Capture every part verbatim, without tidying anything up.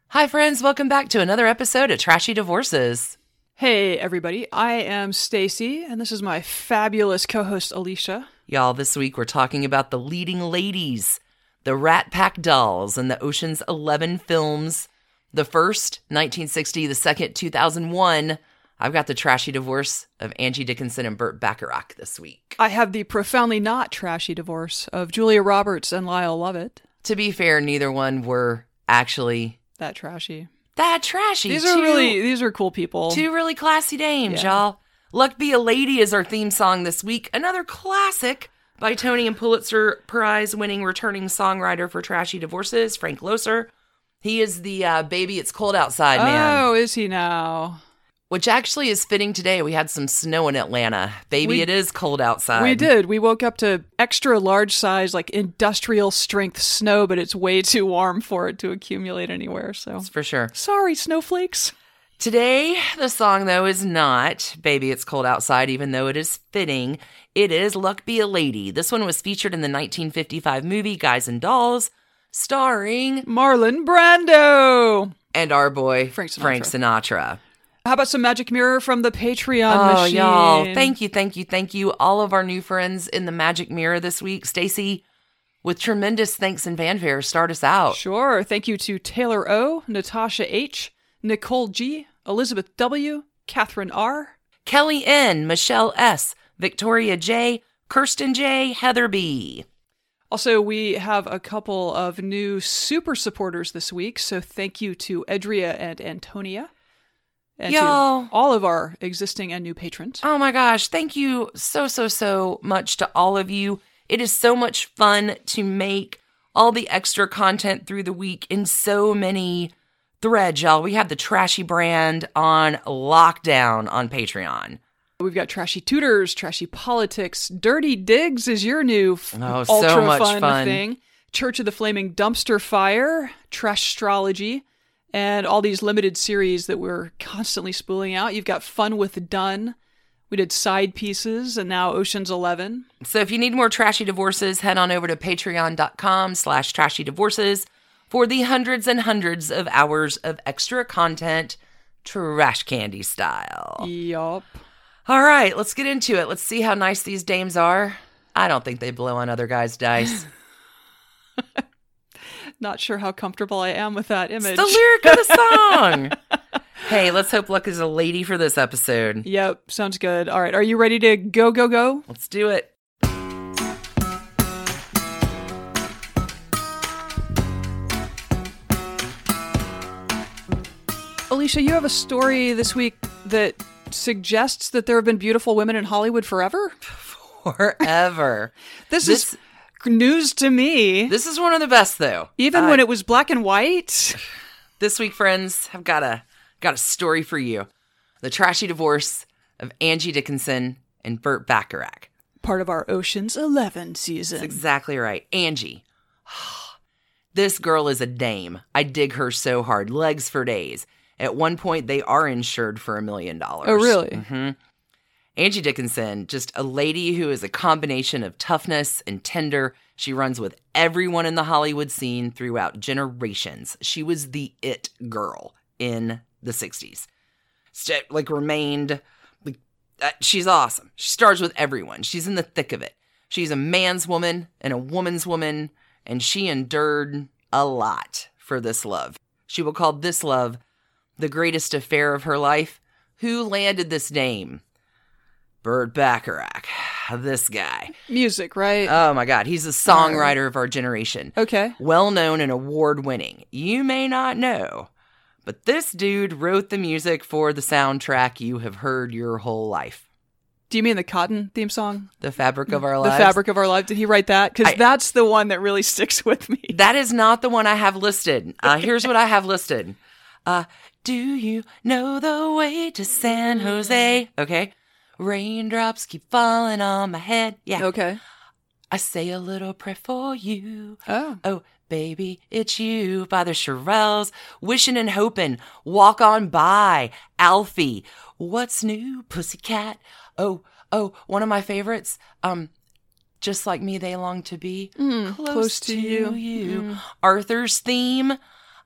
Hi, friends. Welcome back to another episode of Trashy Divorces. Hey, everybody. I am Stacy, and this is my fabulous co-host, Alicia. Y'all, this week we're talking about the leading ladies, the Rat Pack dolls in the Ocean's Eleven films. The first, nineteen sixty, the second, two thousand one. I've got the trashy divorce of Angie Dickinson and Burt Bacharach this week. I have the profoundly not trashy divorce of Julia Roberts and Lyle Lovett. To be fair, neither one were actually that trashy. That trashy. These are two, really, these are cool people. Two really classy dames, yeah. y'all. Luck Be a Lady is our theme song this week. Another classic by Tony and Pulitzer Prize winning returning songwriter for Trashy Divorces, Frank Loesser. He is the uh, Baby It's Cold Outside man. Oh, is he now? Which actually is fitting today. We had some snow in Atlanta. Baby, we, it is cold outside. We did. We woke up to extra large size, like industrial strength snow, but it's way too warm for it to accumulate anywhere. So That's for sure. Sorry, snowflakes. Today, the song, though, is not Baby It's Cold Outside, even though it is fitting. It is Luck Be a Lady. This one was featured in the nineteen fifty-five movie Guys and Dolls, starring Marlon Brando and our boy Frank Sinatra. Frank Sinatra. How about some Magic Mirror from the Patreon oh, machine? y'all. Thank you, thank you, thank you. All of our new friends in the Magic Mirror this week. Stacy, with tremendous thanks and fanfare, start us out. Sure. Thank you to Taylor O, Natasha H, Nicole G, Elizabeth W, Catherine R, Kelly N, Michelle S, Victoria J, Kirsten J, Heather B. Also, we have a couple of new super supporters this week, so thank you to Edria and Antonia. And Y'all. to all of our existing and new patrons. Oh my gosh, thank you so, so, so much to all of you. It is so much fun to make all the extra content through the week in so many threads, y'all. We have the Trashy brand on lockdown on Patreon. We've got Trashy Tutors, Trashy Politics, Dirty Digs is your new f- oh, ultra so much fun, fun thing. Church of the Flaming Dumpster Fire, Trash Astrology, and all these limited series that we're constantly spooling out. You've got Fun with Done. We did Side Pieces, and now Ocean's Eleven. So if you need more Trashy Divorces, head on over to patreon.com slash trashy divorces for the hundreds and hundreds of hours of extra content, trash candy style. Yup. All right, let's get into it. Let's see how nice these dames are. I don't think they blow on other guys' dice. Not sure how comfortable I am with that image. It's the lyric of the song. Hey, let's hope Luck is a lady for this episode. Yep, sounds good. All right, are you ready to go, go, go? Let's do it. Alicia, you have a story this week that suggests that there have been beautiful women in Hollywood forever? Forever. this, this is news to me. This is one of the best, though. Even uh, when it was black and white? This week, friends, I've got a, got a story for you. The trashy divorce of Angie Dickinson and Burt Bacharach. Part of our Ocean's Eleven season. That's exactly right. Angie. This girl is a dame. I dig her so hard. Legs for days. At one point, they are insured for a million dollars. Oh, really? Mm-hmm. Angie Dickinson, just a lady who is a combination of toughness and tender. She runs with everyone in the Hollywood scene throughout generations. She was the it girl in the sixties. St- like, remained, like, uh, she's awesome. She stars with everyone. She's in the thick of it. She's a man's woman and a woman's woman, and she endured a lot for this love. She will call this love the greatest affair of her life. Who landed this name? Burt Bacharach, this guy. Music, right? Oh my God, he's a songwriter of our generation. Okay. Well-known and award-winning. You may not know, but this dude wrote the music for the soundtrack you have heard your whole life. Do you mean the Cotton theme song? The Fabric of Our Lives? The Fabric of Our Lives. Did he write that? Because that's the one that really sticks with me. That is not the one I have listed. Uh, here's what I have listed. Uh, do you know the way to San Jose? Okay. Raindrops keep falling on my head. Yeah. Okay. I say a little prayer for you. Oh. Oh, baby, it's you by the Shirelles. Wishing and hoping. Walk on by. Alfie. What's new, pussycat? Oh, oh, one of my favorites. Um, just like me, they long to be Mm, close, close to to you. you. Mm. Arthur's theme.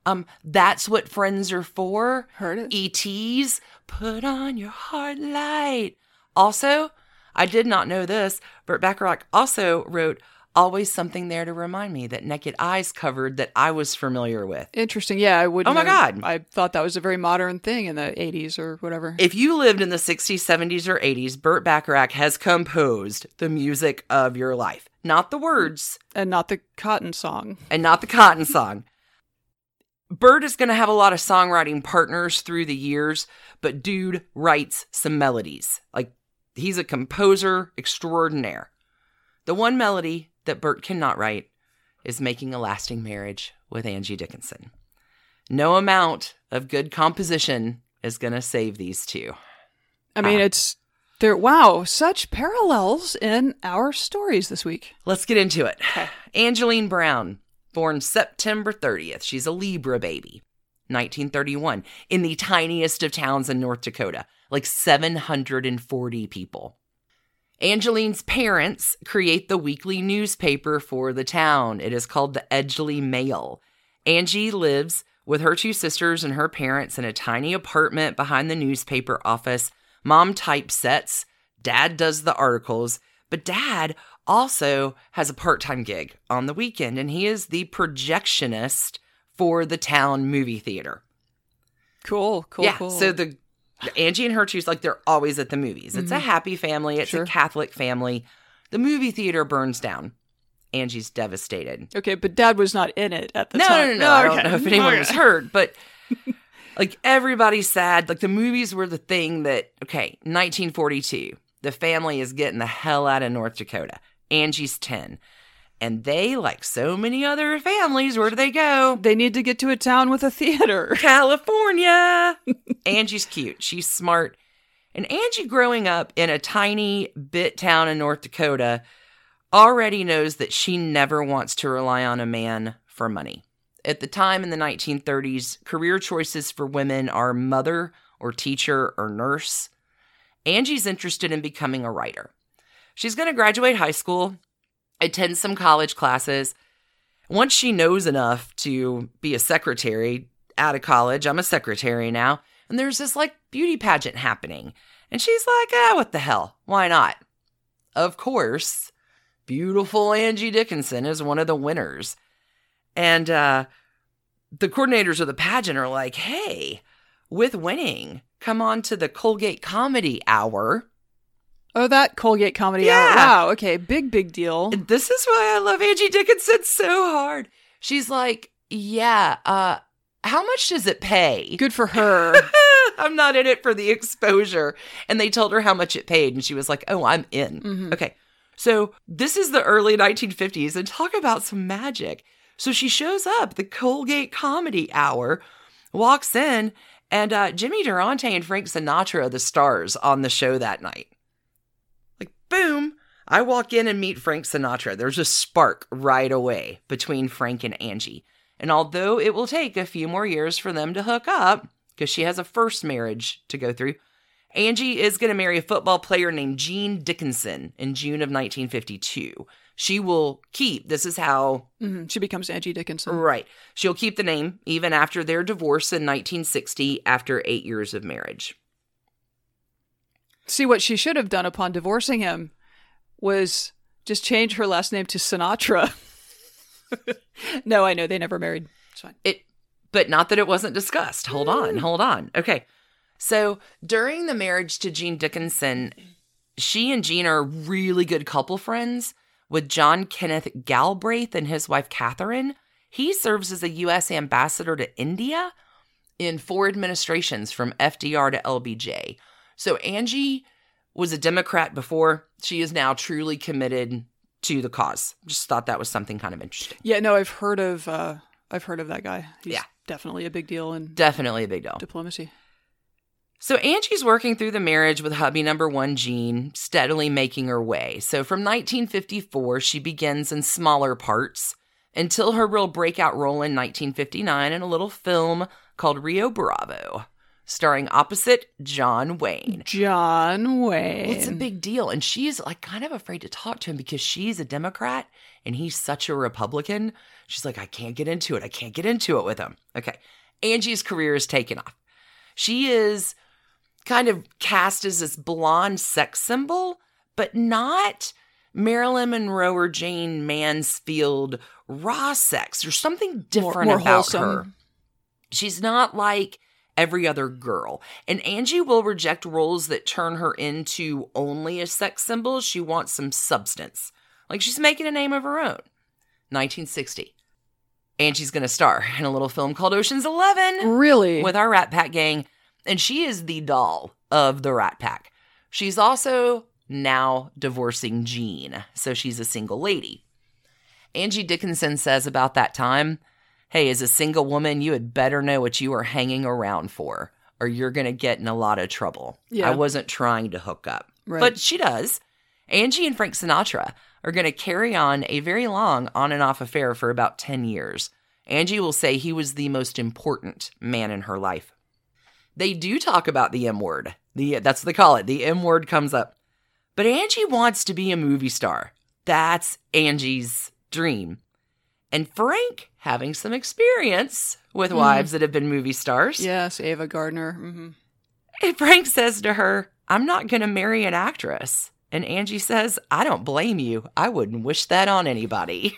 Um, That's What Friends Are For. Heard it. E T's Put On Your Heart Light. Also, I did not know this, Burt Bacharach also wrote Always Something There to Remind Me, that Naked Eyes covered that I was familiar with. Interesting. Yeah, I would. Oh my God. I thought that was a very modern thing in the eighties or whatever. If you lived in the sixties, seventies, or eighties, Burt Bacharach has composed the music of your life. Not the words. And not the Cotton song. And not the Cotton song. Burt is going to have a lot of songwriting partners through the years, but dude writes some melodies. Like, he's a composer extraordinaire. The one melody that Burt cannot write is Making a Lasting Marriage with Angie Dickinson. No amount of good composition is going to save these two. I mean, Uh, it's there. Wow, such parallels in our stories this week. Let's get into it. Angeline Brown, born September thirtieth. She's a Libra baby. nineteen thirty-one, in the tiniest of towns in North Dakota, like seven hundred forty people. Angeline's parents create the weekly newspaper for the town. It is called the Edgeley Mail. Angie lives with her two sisters and her parents in a tiny apartment behind the newspaper office. Mom typesets, Dad does the articles, but Dad also has a part-time gig on the weekend, and he is the projectionist for the town movie theater. Cool, cool, yeah, cool. so the Angie and her two, like, they're always at the movies. It's Mhm. a happy family. It's Sure. a Catholic family. The movie theater burns down. Angie's devastated. Okay, but Dad was not in it at the No, time. no, no, no. I okay. don't know if anyone Okay. was hurt, but like, everybody's sad. Like, the movies were the thing that, okay, nineteen forty-two, the family is getting the hell out of North Dakota. Angie's ten. And they, like so many other families, where do they go? They need to get to a town with a theater. California. Angie's cute. She's smart. And Angie, growing up in a tiny bit town in North Dakota, already knows that she never wants to rely on a man for money. At the time in the nineteen thirties, career choices for women are mother or teacher or nurse. Angie's interested in becoming a writer. She's going to graduate high school, attend some college classes. Once she knows enough to be a secretary out of college, I'm a secretary now, and there's this, like, beauty pageant happening. And she's like, ah, what the hell? Why not? Of course, beautiful Angie Dickinson is one of the winners. And uh, the coordinators of the pageant are like, hey, with winning, come on to the Colgate Comedy Hour. Oh, that Colgate Comedy Yeah. Hour. Wow, okay, big, big deal. And this is why I love Angie Dickinson so hard. She's like, yeah, uh, how much does it pay? Good for her. I'm not in it for the exposure. And they told her how much it paid. And she was like, oh, I'm in. Mhm. Okay. So this is the early nineteen fifties. And talk about some magic. So she shows up, the Colgate Comedy Hour, walks in, and uh, Jimmy Durante and Frank Sinatra are the stars on the show that night. Like, boom. I walk in and meet Frank Sinatra. There's a spark right away between Frank and Angie. And although it will take a few more years for them to hook up, because she has a first marriage to go through, Angie is going to marry a football player named Gene Dickinson in June of nineteen fifty-two. She will keep, this is how... Mhm. She becomes Angie Dickinson. Right. She'll keep the name even after their divorce in nineteen sixty after eight years of marriage. See, what she should have done upon divorcing him was just change her last name to Sinatra. No, I know, they never married. It's fine. It, but not that it wasn't discussed. Hold on, hold on. Okay. So during the marriage to Gene Dickinson, she and Gene are really good couple friends with John Kenneth Galbraith and his wife, Catherine. He serves as a U S ambassador to India in four administrations from F D R to L B J. So Angie was a Democrat before. She is now truly committed to the cause. Just thought that was something kind of interesting. Yeah, no, I've heard of uh I've heard of that guy. He's Yeah. definitely a big deal in Definitely a big deal. diplomacy. So Angie's working through the marriage with hubby number one, Gene, steadily making her way. So from nineteen fifty-four, she begins in smaller parts until her real breakout role in nineteen fifty-nine in a little film called Rio Bravo. starring opposite John Wayne. John Wayne. It's a big deal. And she's like kind of afraid to talk to him because she's a Democrat and he's such a Republican. She's like, I can't get into it. I can't get into it with him. Okay. Angie's career is taken off. She is kind of cast as this blonde sex symbol, but not Marilyn Monroe or Jane Mansfield raw sex. There's something different more, more about wholesome. her. She's not like every other girl. And Angie will reject roles that turn her into only a sex symbol. She wants some substance. Like she's making a name of her own. nineteen sixty. Angie's going to star in a little film called Ocean's Eleven. Really? With our Rat Pack gang. And she is the doll of the Rat Pack. She's also now divorcing Gene. So she's a single lady. Angie Dickinson says about that time, hey, as a single woman, you had better know what you are hanging around for, or you're going to get in a lot of trouble. Yeah. I wasn't trying to hook up. Right. But she does. Angie and Frank Sinatra are going to carry on a very long on and off affair for about ten years. Angie will say he was the most important man in her life. They do talk about the M word. The, that's what they call it. The M word comes up. But Angie wants to be a movie star. That's Angie's dream. And Frank, having some experience with Mm. wives that have been movie stars, Yes, Ava Gardner. Mm-hmm. and Frank says to her, I'm not going to marry an actress. And Angie says, I don't blame you. I wouldn't wish that on anybody.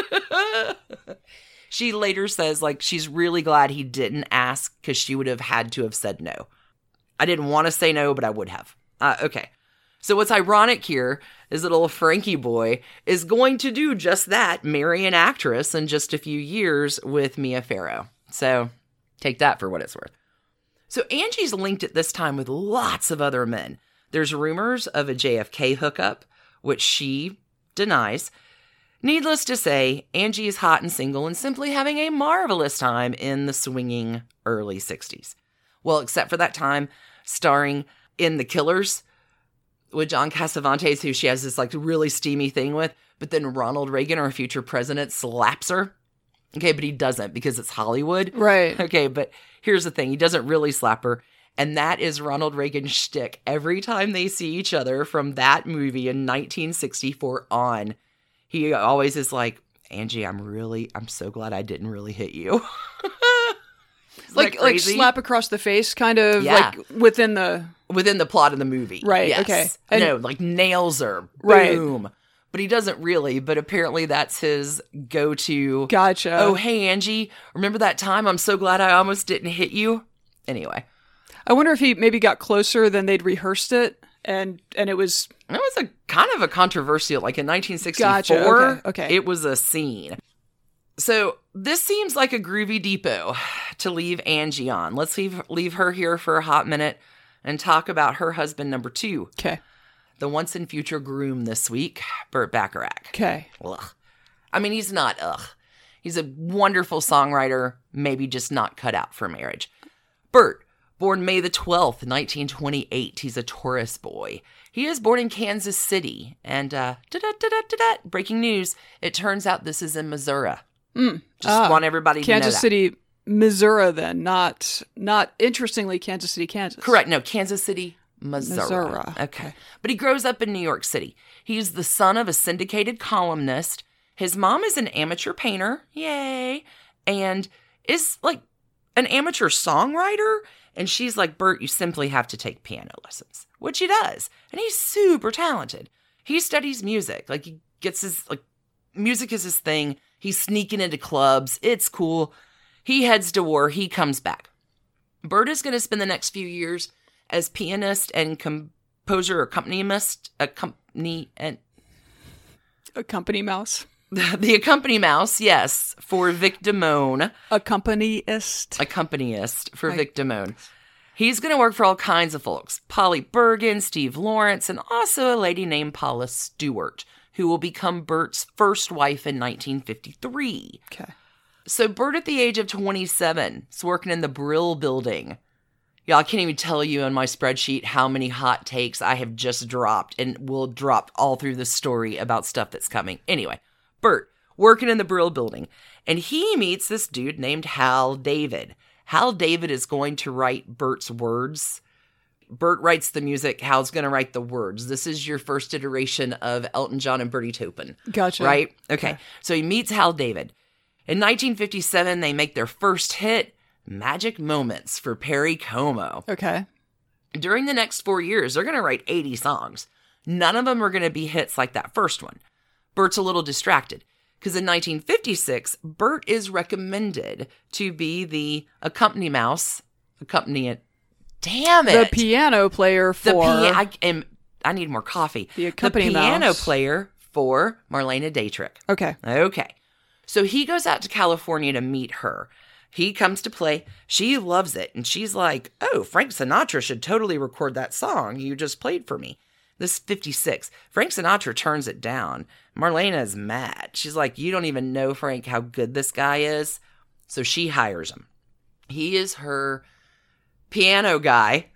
She later says, like, she's really glad he didn't ask because she would have had to have said no. I didn't want to say no, but I would have. Uh, okay. So what's ironic here is that little Frankie boy is going to do just that, marry an actress in just a few years with Mia Farrow. So take that for what it's worth. So Angie's linked at this time with lots of other men. There's rumors of a J F K hookup, which she denies. Needless to say, Angie is hot and single and simply having a marvelous time in the swinging early sixties. Well, except for that time starring in The Killers with John Cassavetes, who she has this like really steamy thing with, but then Ronald Reagan, our future president, slaps her. Okay, but he doesn't because it's Hollywood. Right. Okay, but here's the thing. He doesn't really slap her. And that is Ronald Reagan's shtick. Every time they see each other from that movie in nineteen sixty-four on, he always is like, Angie, I'm really, I'm so glad I didn't really hit you. Like like slap across the face, kind of Yeah. like within the... Within the plot of the movie. Right, Yes. okay. And- no, like nails her. Right. Boom. But he doesn't really, but apparently that's his go-to. Gotcha. Oh, hey, Angie, remember that time? I'm so glad I almost didn't hit you. Anyway. I wonder if he maybe got closer than they'd rehearsed it, and and it was... It was a kind of a controversial, like in nineteen sixty-four, Gotcha, okay, okay. It was a scene. So this seems like a groovy depot to leave Angie on. Let's leave, leave her here for a hot minute and talk about her husband number two, Okay. the once and future groom this week, Burt Bacharach. Okay. Ugh. I mean, he's not ugh. He's a wonderful songwriter, maybe just not cut out for marriage. Burt, born May the twelfth, nineteen twenty-eight. He's a Taurus boy. He is born in Kansas City. And, uh, da-da-da-da-da-da, breaking news, it turns out this is in Missouri. Mm. Just Ah, want everybody to know Kansas that. City, Missouri then, not, not interestingly, Kansas City, Kansas. Correct. No, Kansas City, Missouri. Missouri. Okay. Okay. But he grows up in New York City. He's the son of a syndicated columnist. His mom is an amateur painter. Yay. And is like an amateur songwriter. And she's like, Burt, you simply have to take piano lessons, which he does. And he's super talented. He studies music. Like he gets his, like, music is his thing. He's sneaking into clubs. It's cool. He heads to war. He comes back. Burt is going to spend the next few years as pianist and composer or accompanist, accompany and A company mouse. the accompany mouse, yes, for Vic Damone, Accompanist. accompanist for Right. Vic Damone. He's going to work for all kinds of folks. Polly Bergen, Steve Lawrence, and also a lady named Paula Stewart, who will become Burt's first wife in nineteen fifty-three. Okay. So Burt, at the age of twenty-seven, is working in the Brill Building. Y'all, I can't even tell you on my spreadsheet how many hot takes I have just dropped and will drop all through the story about stuff that's coming. Anyway, Burt, working in the Brill Building, and he meets this dude named Hal David. Hal David is going to write Bert's words. Bert writes the music. Hal's going to write the words. This is your first iteration of Elton John and Bertie Taupin. Gotcha. Right? Okay. Okay. So he meets Hal David. In nineteen fifty-seven, they make their first hit, Magic Moments for Perry Como. Okay. During the next four years, they're going to write eighty songs. None of them are going to be hits like that first one. Bert's a little distracted because in nineteen fifty-six, Bert is recommended to be the accompany mouse, accompany Damn it. The piano player for... The pia- I, am, I need more coffee. The accompany The piano mouse. player for Marlene Dietrich. Okay. Okay. So he goes out to California to meet her. He comes to play. She loves it. And she's like, oh, Frank Sinatra should totally record that song you just played for me. This is fifty-six. Frank Sinatra turns it down. Marlena is mad. She's like, you don't even know, Frank, how good this guy is. So she hires him. He is her piano guy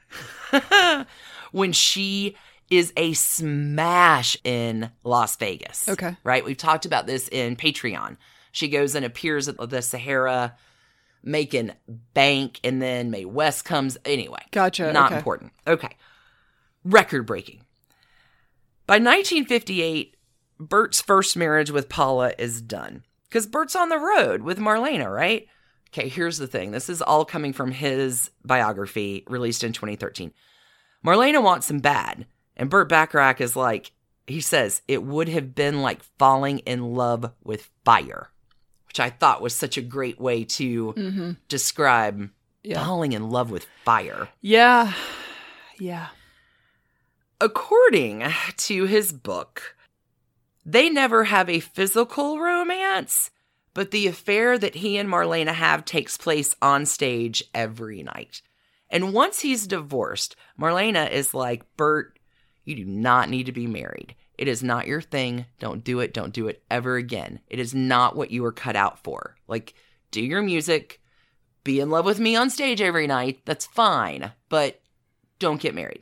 when she is a smash in Las Vegas. Okay. Right? We've talked about this in Patreon. She goes and appears at the Sahara making bank, and then Mae West comes. Anyway. Gotcha. Not okay. important. Okay. Record breaking. By nineteen fifty-eight, Bert's first marriage with Paula is done. Because Bert's on the road with Marlena, right? Okay, here's the thing. This is all coming from his biography released in twenty thirteen. Marlena wants him bad. And Burt Bacharach is like, he says, it would have been like falling in love with fire. Which I thought was such a great way to Mm-hmm. describe Yeah. falling in love with fire. Yeah. Yeah. According to his book, they never have a physical romance, but the affair that he and Marlena have takes place on stage every night. And once he's divorced, Marlena is like, Bert, you do not need to be married. It is not your thing. Don't do it. Don't do it ever again. It is not what you were cut out for. Like, do your music, be in love with me on stage every night. That's fine, but don't get married.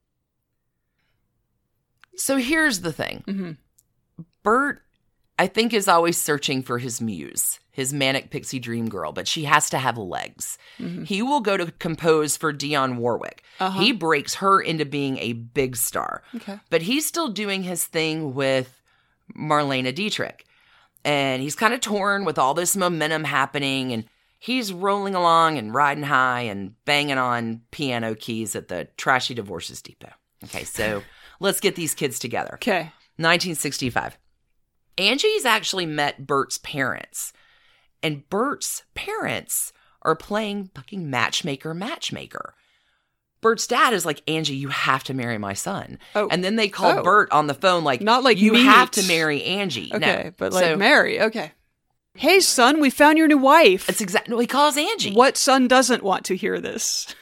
So here's the thing. Mm-hmm. Bert, I think, is always searching for his muse, his manic pixie dream girl, but she has to have legs. Mm-hmm. He will go to compose for Dionne Warwick. Uh-huh. He breaks her into being a big star. Okay. But he's still doing his thing with Marlene Dietrich. And he's kind of torn with all this momentum happening, and he's rolling along and riding high and banging on piano keys at the trashy Divorces Depot. Okay, so let's get these kids together. Okay. nineteen sixty-five. Angie's actually met Bert's parents. And Bert's parents are playing fucking matchmaker, matchmaker. Bert's dad is like, Angie, you have to marry my son. Oh. And then they call Oh. Bert on the phone like, Not like you meet. have to marry Angie. Okay, No. but like So Mary. Okay. Hey, son, we found your new wife. It's exactly, no, he calls Angie. What son doesn't want to hear this?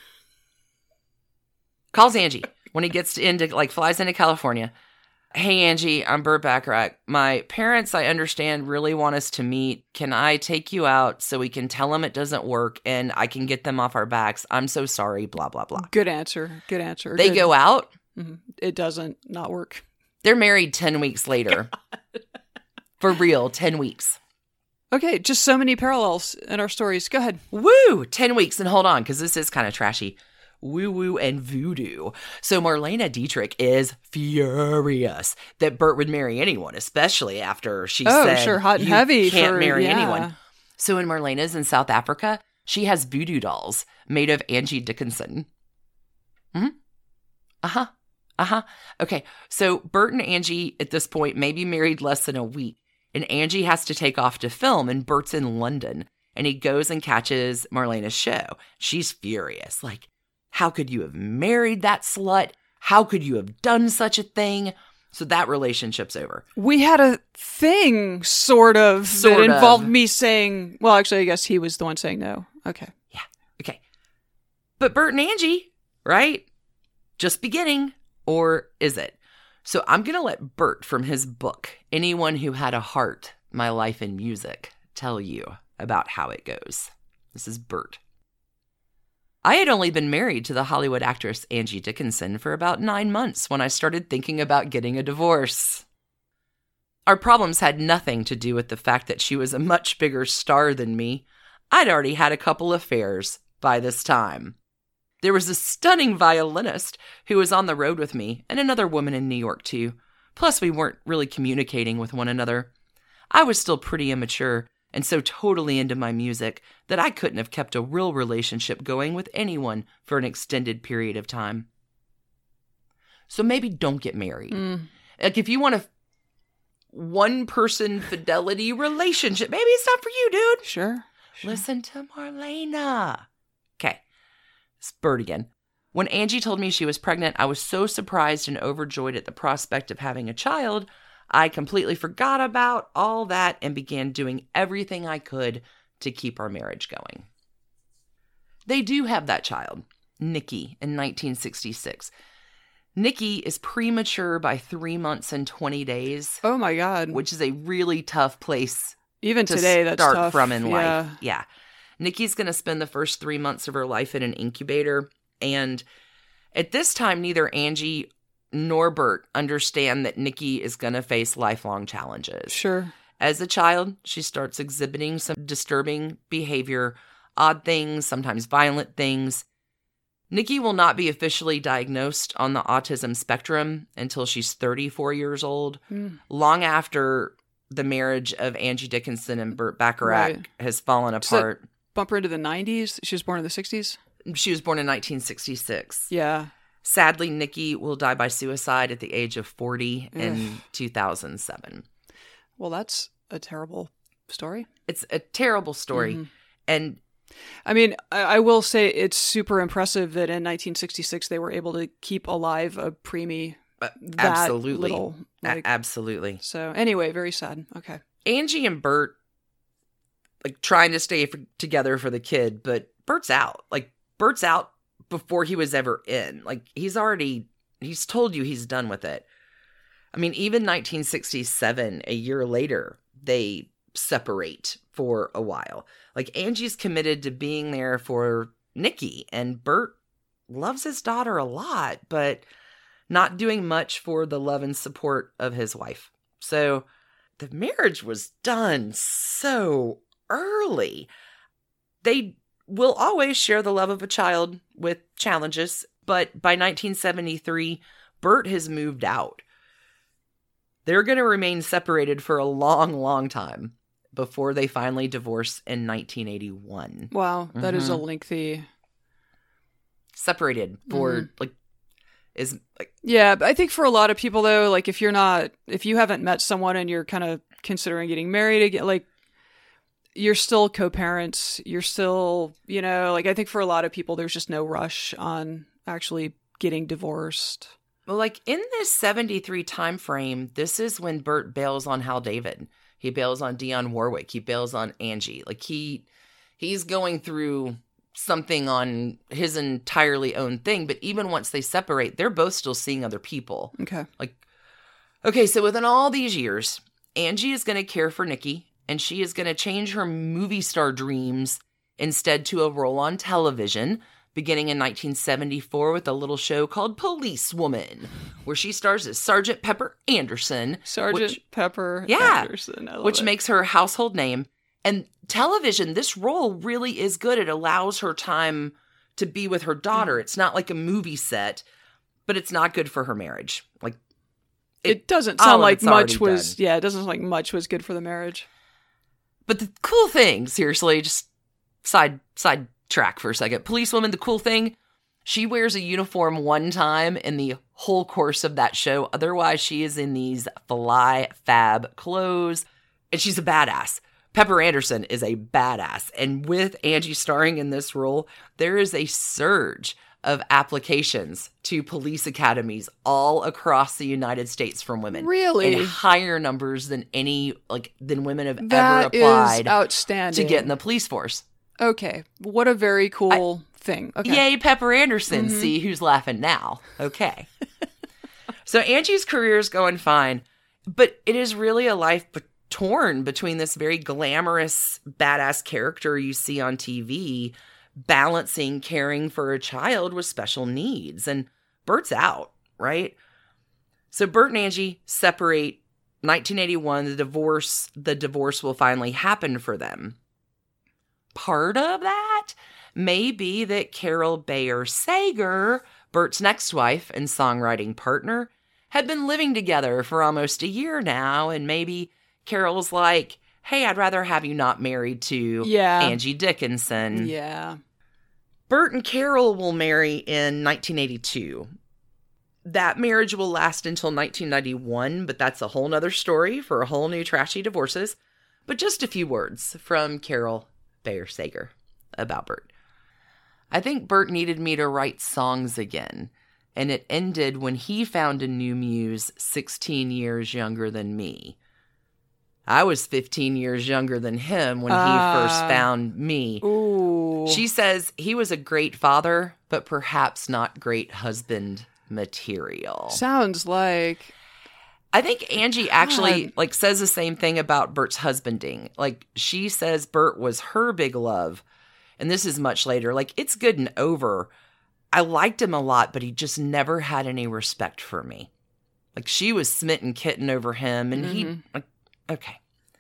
Calls Angie when he gets into, like, flies into California. Hey, Angie, I'm Burt Bacharach. My parents, I understand, really want us to meet. Can I take you out so we can tell them it doesn't work and I can get them off our backs? I'm so sorry, blah, blah, blah. Good answer. Good answer. They Good. go out. Mhm. It doesn't not work. They're married ten weeks later. For real, ten weeks. Okay, just so many parallels in our stories. Go ahead. Woo! ten weeks. And hold on, because this is kind of trashy. Woo woo and voodoo. So Marlene Dietrich is furious that Bert would marry anyone, especially after she Oh, said, sure, hot and you heavy can't for- marry yeah. anyone. So when Marlene's in South Africa, she has voodoo dolls made of Angie Dickinson. Hmm? Uh-huh. Uh-huh. Okay, so Bert and Angie at this point may be married less than a week, and Angie has to take off to film, and Bert's in London, and he goes and catches Marlene's show. She's furious, like, how could you have married that slut? How could you have done such a thing? So that relationship's over. We had a thing, sort of, Sort that of. involved me saying, well, actually, I guess he was the one saying no. Okay. Yeah, okay. But Bert and Angie, right? Just beginning, or is it? So I'm going to let Bert from his book, Anyone Who Had a Heart, My Life in Music, tell you about how it goes. This is Bert. I had only been married to the Hollywood actress Angie Dickinson for about nine months when I started thinking about getting a divorce. Our problems had nothing to do with the fact that she was a much bigger star than me. I'd already had a couple affairs, by this time. There was a stunning violinist who was on the road with me, and another woman in New York too. Plus, we weren't really communicating with one another. I was still pretty immature and so totally into my music that I couldn't have kept a real relationship going with anyone for an extended period of time. So maybe don't get married. Mm. Like, if you want a one-person fidelity relationship, maybe it's not for you, dude. Sure. sure. Listen to Marlena. Okay. It's Bert again. When Angie told me she was pregnant, I was so surprised and overjoyed at the prospect of having a child, I completely forgot about all that and began doing everything I could to keep our marriage going. They do have that child, Nikki, in nineteen sixty-six. Nikki is premature by three months and twenty days. Oh my God. Which is a really tough place Even to today, that's start tough. from in yeah. life. Yeah. Nikki's going to spend the first three months of her life in an incubator. And at this time, neither Angie nor Bert understand that Nikki is going to face lifelong challenges. Sure. As a child, she starts exhibiting some disturbing behavior, odd things, sometimes violent things. Nikki will not be officially diagnosed on the autism spectrum until she's thirty-four years old, Mm. long after the marriage of Angie Dickinson and Burt Bacharach Right. has fallen Does that apart. bump her into the nineties? She was born in the sixties? She was born in nineteen sixty-six. Yeah. Sadly, Nikki will die by suicide at the age of forty in Ugh. two thousand seven. Well, that's a terrible story. It's a terrible story. Mhm. And I mean, I, I will say it's super impressive that in nineteen sixty-six they were able to keep alive a preemie uh, that absolutely. little. A- Like, absolutely. so anyway, very sad. Okay. Angie and Bert, like, trying to stay f- together for the kid, but Bert's out. Like, Bert's out before he was ever in. Like, he's already, he's told you he's done with it. I mean, even nineteen sixty-seven, a year later, they separate for a while. Like, Angie's committed to being there for Nikki, and Bert loves his daughter a lot, but not doing much for the love and support of his wife. So the marriage was done so early. They will always share the love of a child with challenges, but by nineteen seventy-three, Bert has moved out. They're going to remain separated for a long, long time before they finally divorce in nineteen eighty-one. Wow, that is a Mhm. lengthy. Separated for, Mhm. like, is, like, Yeah, but I think for a lot of people though, like if you're not, if you haven't met someone and you're kind of considering getting married again, like you're still co-parents, you're still, you know, like I think for a lot of people, there's just no rush on actually getting divorced. well, like, in this seventy-three time frame, this is when Bert bails on Hal David. He bails on Dionne Warwick. He bails on Angie. Like, he he's going through something on his entirely own thing. But even once they separate, they're both still seeing other people. Okay. Like, okay, so within all these years, Angie is going to care for Nikki, and she is going to change her movie star dreams instead to a role on television, beginning in nineteen seventy-four with a little show called Policewoman, where she stars as Sergeant Pepper Anderson. Sergeant which, Pepper Yeah, Anderson. I love which it. makes her a household name. And television, this role really is good. It allows her time to be with her daughter. It's not like a movie set, but it's not good for her marriage. Like, It, it- doesn't all sound of like it's already much was, done. yeah, it doesn't sound like much was good for the marriage. But the cool thing, seriously, just side side track for a second. Policewoman, the cool thing, she wears a uniform one time in the whole course of that show. Otherwise, she is in these fly fab clothes, and she's a badass. Pepper Anderson is a badass. And with Angie starring in this role, there is a surge of applications to police academies all across the United States from women. Really? In higher numbers than any, like, than women have ever That is applied outstanding. to get in the police force. Okay. What a very cool thing. Okay. Yay, Pepper Anderson. Mhm. See who's laughing now. Okay. So Angie's career is going fine, but it is really a life be- torn between this very glamorous, badass character you see on T V balancing caring for a child with special needs. And Bert's out, right? So Bert and Angie separate. nineteen eighty-one, the divorce, the divorce will finally happen for them. Part of that may be that Carol Bayer Sager, Bert's next wife and songwriting partner, had been living together for almost a year now, and maybe Carol's like, hey, I'd rather have you not married to Yeah. Angie Dickinson. Yeah. Bert and Carol will marry in nineteen eighty-two. That marriage will last until nineteen ninety-one, but that's a whole nother story for a whole new Trashy Divorces. But just a few words from Carol Bayer Sager about Bert. I think Bert needed me to write songs again, and it ended when he found a new muse sixteen years younger than me. I was fifteen years younger than him when uh, he first found me. Ooh. She says he was a great father, but perhaps not great husband material. Sounds like... I think Angie actually God. like says the same thing about Bert's husbanding. Like, she says Bert was her big love. And this is much later. Like, it's good and over. I liked him a lot, but he just never had any respect for me. Like, she was smitten kitten over him, and mm-hmm. he... Like, okay.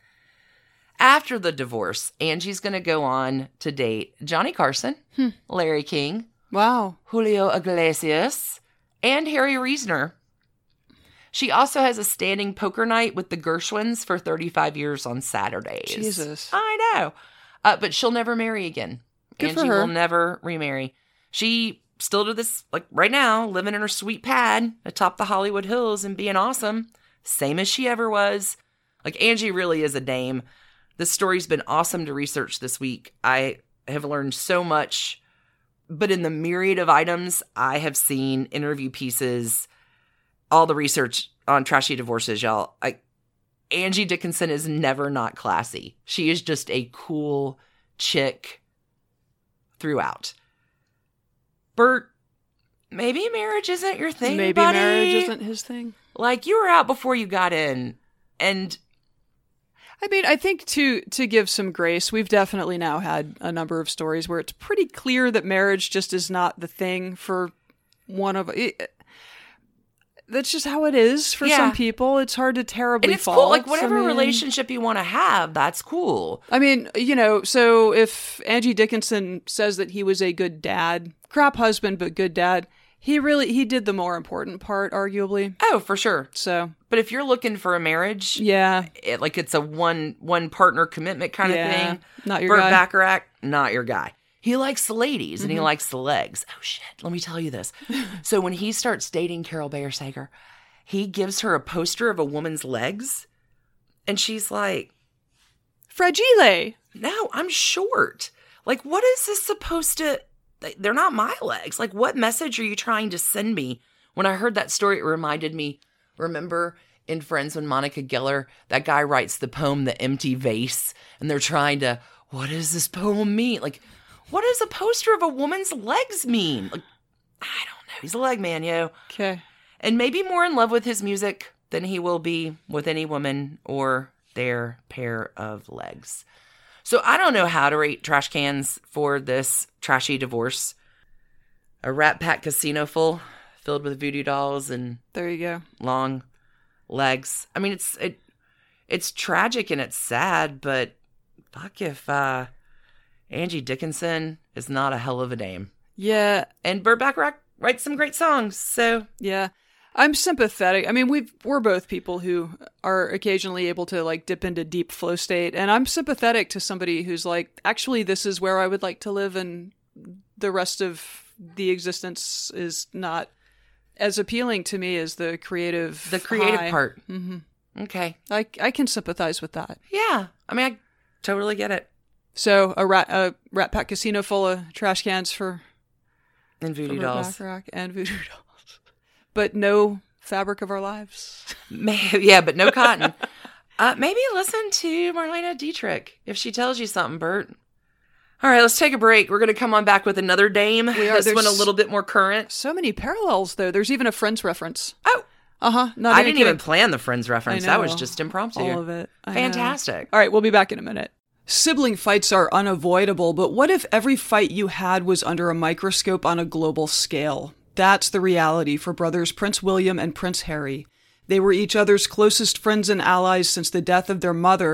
After the divorce, Angie's going to go on to date Johnny Carson, hmm. Larry King, wow, Julio Iglesias, and Harry Reasoner. She also has a standing poker night with the Gershwins for thirty-five years on Saturdays. Jesus. I know. Uh, but she'll never marry again. Good Angie for her. will never remarry. She still to this, like right now, living in her sweet pad atop the Hollywood Hills and being awesome. Same as she ever was. Like, Angie really is a dame. This story's been awesome to research this week. I have learned so much. But in the myriad of items I have seen, interview pieces, all the research on Trashy Divorces, y'all, I, Angie Dickinson is never not classy. She is just a cool chick throughout. Bert, maybe marriage isn't your thing, Maybe buddy. marriage isn't his thing. Like, you were out before you got in, and... I mean, I think to to give some grace, we've definitely now had a number of stories where it's pretty clear that marriage just is not the thing for one of... It, that's just how it is for yeah. some people. It's hard to terribly and it's fault. cool. Like, whatever I mean, relationship you want to have, that's cool. I mean, you know, so if Angie Dickinson says that he was a good dad, crap husband, but good dad, he really, he did the more important part, arguably. Oh, for sure. So, but if you're looking for a marriage, yeah, it, like it's a one one partner commitment kind yeah, of thing. Not your Bert guy. Bacharach, not your guy. He likes the ladies Mm-hmm. and he likes the legs. Oh shit! Let me tell you this. So when he starts dating Carol Bayer Sager, he gives her a poster of a woman's legs, and she's like, "Fragile." No, I'm short. Like, what is this supposed to? They're not my legs. Like, what message are you trying to send me? When I heard that story, it reminded me, remember in Friends when Monica Geller, that guy writes the poem, The Empty Vase, and they're trying to, what does this poem mean? Like, what does a poster of a woman's legs mean? Like, I don't know. He's a leg man, yo. Okay. And maybe more in love with his music than he will be with any woman or their pair of legs. So I don't know how to rate trash cans for this trashy divorce. A Rat Pack casino full, filled with voodoo dolls and there you go, long legs. I mean, it's it, it's tragic and it's sad, but fuck if uh, Angie Dickinson is not a hell of a dame. Yeah, and Burt Bacharach writes some great songs. So yeah. I'm sympathetic. I mean, we've, we're both people who are occasionally able to like dip into deep flow state. And I'm sympathetic to somebody who's like, actually, this is where I would like to live. And the rest of the existence is not as appealing to me as the creative, the creative high. part. Mm-hmm. Okay. I, I can sympathize with that. Yeah. I mean, I totally get it. So a rat, a Rat Pack casino full of trash cans for, and voodoo for dolls Bacharach and voodoo dolls. But no fabric of our lives. Yeah, but no cotton. uh, maybe listen to Marlene Dietrich if she tells you something, Bert. All right, let's take a break. We're going to come on back with another dame. We are. This one a little bit more current. So many parallels, though. There's even a Friends reference. Oh. Uh-huh. Not I didn't even plan the Friends reference. I That know. was just impromptu. All of it. I Fantastic. know. All right, we'll be back in a minute. Sibling fights are unavoidable, but what if every fight you had was under a microscope on a global scale? That's the reality for brothers Prince William and Prince Harry. They were each other's closest friends and allies since the death of their mother,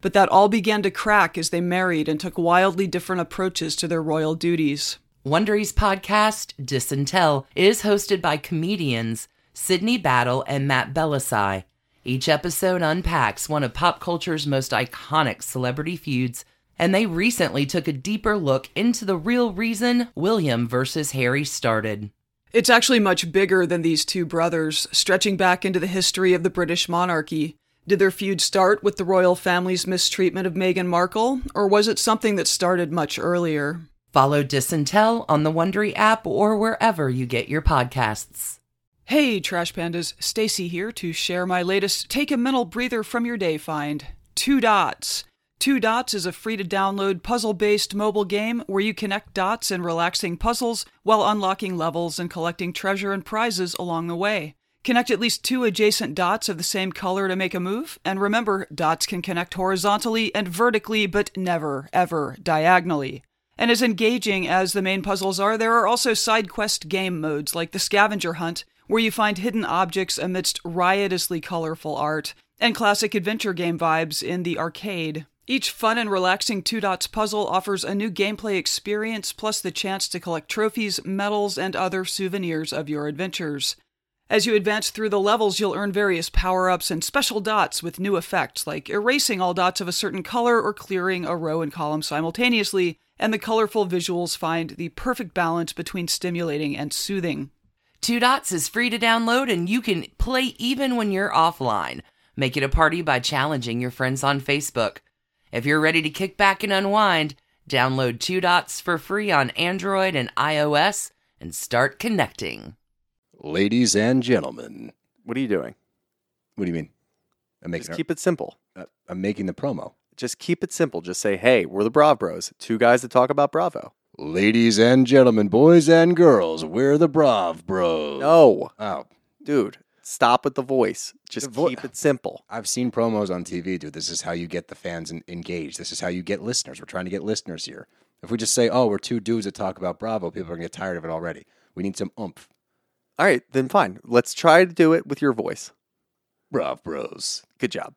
But that all began to crack as they married and took wildly different approaches to their royal duties. Wondery's podcast, Dis and Tell, is hosted by comedians Sydney Battle and Matt Belisai. Each episode unpacks one of pop culture's most iconic celebrity feuds, and they recently took a deeper look into the real reason William versus Harry started. It's actually much bigger than these two brothers, stretching back into the history of the British monarchy. Did their feud start with the royal family's mistreatment of Meghan Markle, or was it something that started much earlier? Follow Dis and Tell on the Wondery app or wherever you get your podcasts. Hey, Trash Pandas, Stacy here to share my latest Take a Mental Breather from Your Day find, Two Dots. Two Dots is a free-to-download puzzle-based mobile game where you connect dots in relaxing puzzles while unlocking levels and collecting treasure and prizes along the way. Connect at least two adjacent dots of the same color to make a move, and remember, dots can connect horizontally and vertically, but never, ever diagonally. And as engaging as the main puzzles are, there are also side quest game modes like the Scavenger Hunt, where you find hidden objects amidst riotously colorful art, and classic adventure game vibes in the arcade. Each fun and relaxing Two Dots puzzle offers a new gameplay experience, plus the chance to collect trophies, medals, and other souvenirs of your adventures. As you advance through the levels, you'll earn various power-ups and special dots with new effects, like erasing all dots of a certain color or clearing a row and column simultaneously, and the colorful visuals find the perfect balance between stimulating and soothing. Two Dots is free to download, and you can play even when you're offline. Make it a party by challenging your friends on Facebook. If you're ready to kick back and unwind, download Two Dots for free on Android and iOS and start connecting. Ladies and gentlemen. What are you doing? What do you mean? I'm making Just a- keep it simple. uh, I'm making the promo. Just keep it simple. Just say, hey, we're the Brav Bros. Two guys that talk about Bravo. Ladies and gentlemen, boys and girls, we're the Brav Bros. No. Oh, Dude, stop with the voice. Just The vo- keep it simple. I've seen promos on T V, dude. This is how you get the fans en- engaged. This is how you get listeners. We're trying to get listeners here. If we just say, oh, we're two dudes that talk about Bravo, people are going to get tired of it already. We need some oomph. All right, then fine. Let's try to do it with your voice. Brav Bros. Good job.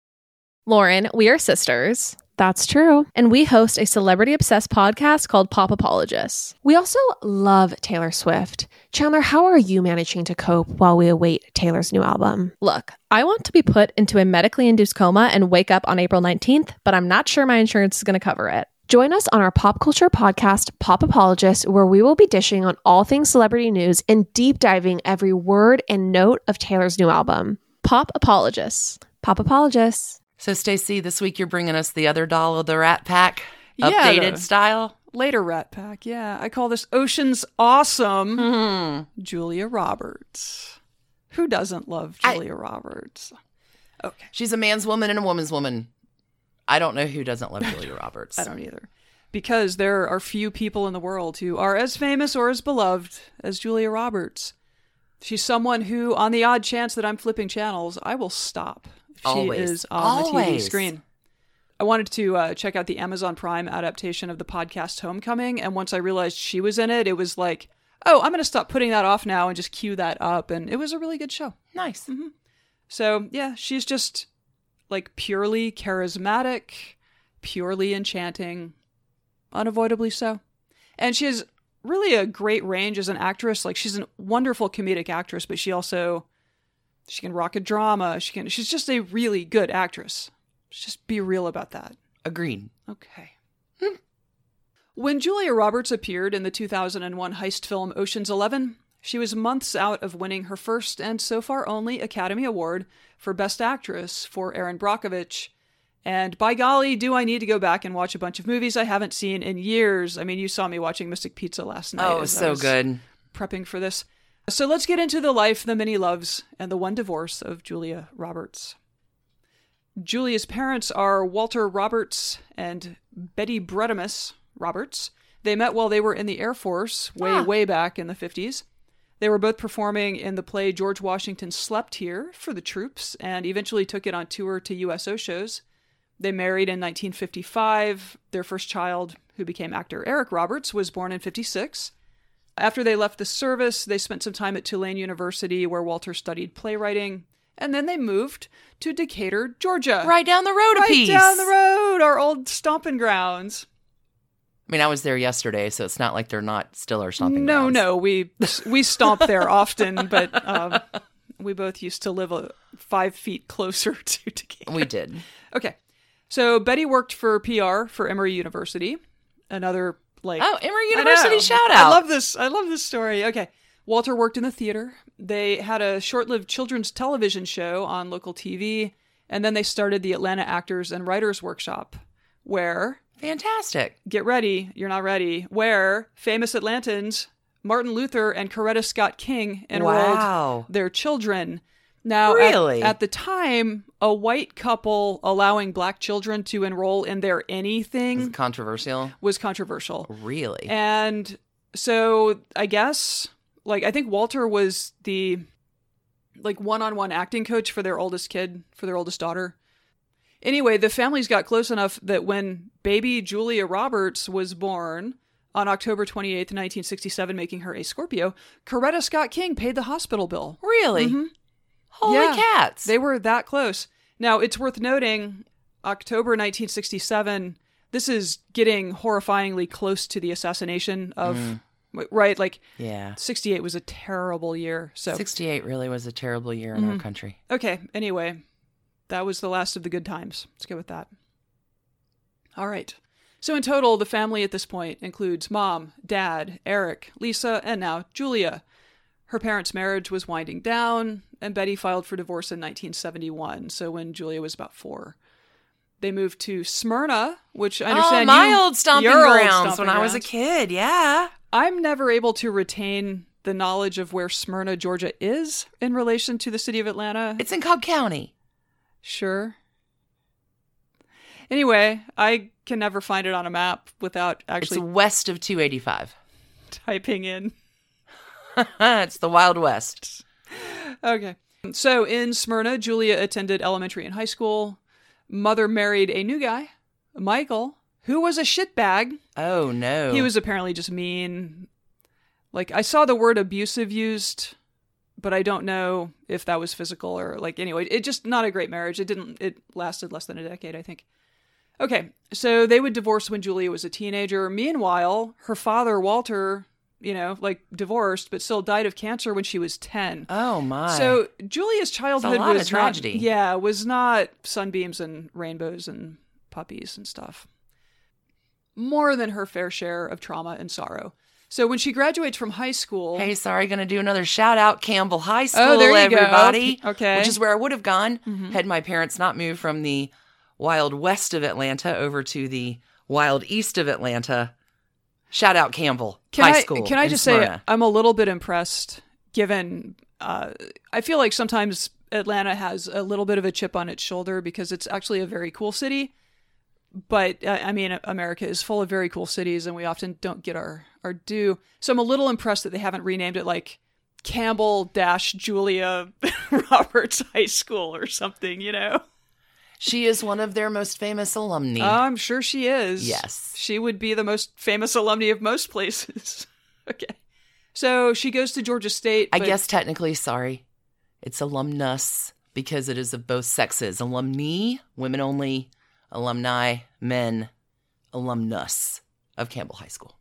Lauren, we are sisters. That's true. And we host a celebrity-obsessed podcast called Pop Apologists. We also love Taylor Swift. Chandler, how are you managing to cope while we await Taylor's new album? Look, I want to be put into a medically induced coma and wake up on April nineteenth, but I'm not sure my insurance is going to cover it. Join us on our pop culture podcast, Pop Apologists, where we will be dishing on all things celebrity news and deep diving every word and note of Taylor's new album. Pop Apologists. Pop Apologists. So, Stacey, this week you're bringing us the other doll of the Rat Pack, Yeah, updated the- style. Later Rat Pack, yeah. I call this Ocean's Awesome Hmm. Julia Roberts. Who doesn't love I- Julia Roberts? Okay, She's a man's woman and a woman's woman. I don't know who doesn't love Julia Roberts. I don't either. Because there are few people in the world who are as famous or as beloved as Julia Roberts. She's someone who, on the odd chance that I'm flipping channels, I will stop if she Always. is on the T V Always. screen. I wanted to uh, check out the Amazon Prime adaptation of the podcast Homecoming, and once I realized she was in it, it was like, oh, I'm going to stop putting that off now and just cue that up, and it was a really good show. Nice. Mm-hmm. So, yeah, she's just, like, purely charismatic, purely enchanting, unavoidably so. And she has really a great range as an actress. Like, she's a wonderful comedic actress, but she also, she can rock a drama. She can, she's just a really good actress. Just be real about that. Agreed. Okay. Hmm. When Julia Roberts appeared in the two thousand one heist film Ocean's Eleven, she was months out of winning her first and so far only Academy Award for Best Actress for Erin Brockovich. And by golly, do I need to go back and watch a bunch of movies I haven't seen in years. I mean, you saw me watching Mystic Pizza last night. Oh, as I so was good. Prepping for this. So let's get into the life, the many loves, and the one divorce of Julia Roberts. Julia's parents are Walter Roberts and Betty Bredemus Roberts. They met while they were in the Air Force, way, Ah. way back in the fifties. They were both performing in the play George Washington Slept Here for the troops, and eventually took it on tour to U S O shows. They married in nineteen fifty-five. Their first child, who became actor Eric Roberts, was born in fifty-six. After they left the service, they spent some time at Tulane University, where Walter studied playwriting. And then they moved to Decatur, Georgia. Right down the road a right piece. down the road, our old stomping grounds. I mean, I was there yesterday, so it's not like they're not still our stomping No, grounds. no, we we stomp there often, but um, we both used to live a, five feet closer to Decatur. We did. Okay, so Betty worked for P R for Emory University, another like Oh, Emory I University know. shout out. I love this. I love this story. Okay, Walter worked in the theater. They had a short-lived children's television show on local T V, and then they started the Atlanta Actors and Writers Workshop, where Fantastic. get ready, you're not ready, where famous Atlantans Martin Luther and Coretta Scott King enrolled Wow. their children. Now, at- Really? at, the time, a white couple allowing black children to enroll in their Is anything it controversial? was controversial. Really? And so I guess, like, I think Walter was the, like, one-on-one acting coach for their oldest kid, for their oldest daughter. Anyway, the families got close enough that when baby Julia Roberts was born on October twenty-eighth, nineteen sixty-seven, making her a Scorpio, Coretta Scott King paid the hospital bill. Really? Mhm. Holy Yeah. cats. They were that close. Now, it's worth noting, October nineteen sixty-seven, this is getting horrifyingly close to the assassination of, right? Like, yeah. sixty-eight was a terrible year. So, sixty-eight really was a terrible year in our country. okay, anyway, that was the last of the good times. Let's go with that. All right. So in total, the family at this point includes mom, dad, Eric, Lisa, and now Julia. Her parents' marriage was winding down, and Betty filed for divorce in nineteen seventy-one, so when Julia was about four. They moved to Smyrna, which I understand oh, my you, old stomping your old grounds stomping when I was a grounds. kid. Yeah. I'm never able to retain the knowledge of where Smyrna, Georgia is in relation to the city of Atlanta. It's in Cobb County. Sure. Anyway, I can never find it on a map without It's actually west of two eighty-five. typing in. It's the Wild West. Okay. So in Smyrna, Julia attended elementary and high school. Mother married a new guy, Michael, who was a shitbag. Oh, no. He was apparently just mean. Like, I saw the word abusive used, but I don't know if that was physical or, like, anyway, it just not a great marriage. It didn't, it lasted less than a decade, I think. Okay, so they would divorce when Julia was a teenager. Meanwhile, her father, Walter, you know, like, divorced, but still died of cancer when she was ten. Oh, my. So Julia's childhood lot of was tragedy. Not, yeah, was not sunbeams and rainbows and puppies and stuff. More than her fair share of trauma and sorrow. So when she graduates from high school, Hey, sorry, going to do another shout out. Campbell High School, Oh, there you go. everybody. Okay. Which is where I would have gone Mhm. had my parents not moved from the wild west of Atlanta over to the wild east of Atlanta. Shout out Campbell can High I School. can I in just say Smyrna. I'm a little bit impressed given uh, I feel like sometimes Atlanta has a little bit of a chip on its shoulder because it's actually a very cool city. But uh, I mean, America is full of very cool cities, and we often don't get our, our due. So I'm a little impressed that they haven't renamed it like Campbell dash Julia Roberts High School or something, you know? She is one of their most famous alumni. I'm sure she is. Yes. She would be the most famous alumni of most places. Okay. So she goes to Georgia State. I but- guess technically, sorry, it's alumnus because it is of both sexes. Alumni, women only. Alumni, men. Alumnus of Campbell High School.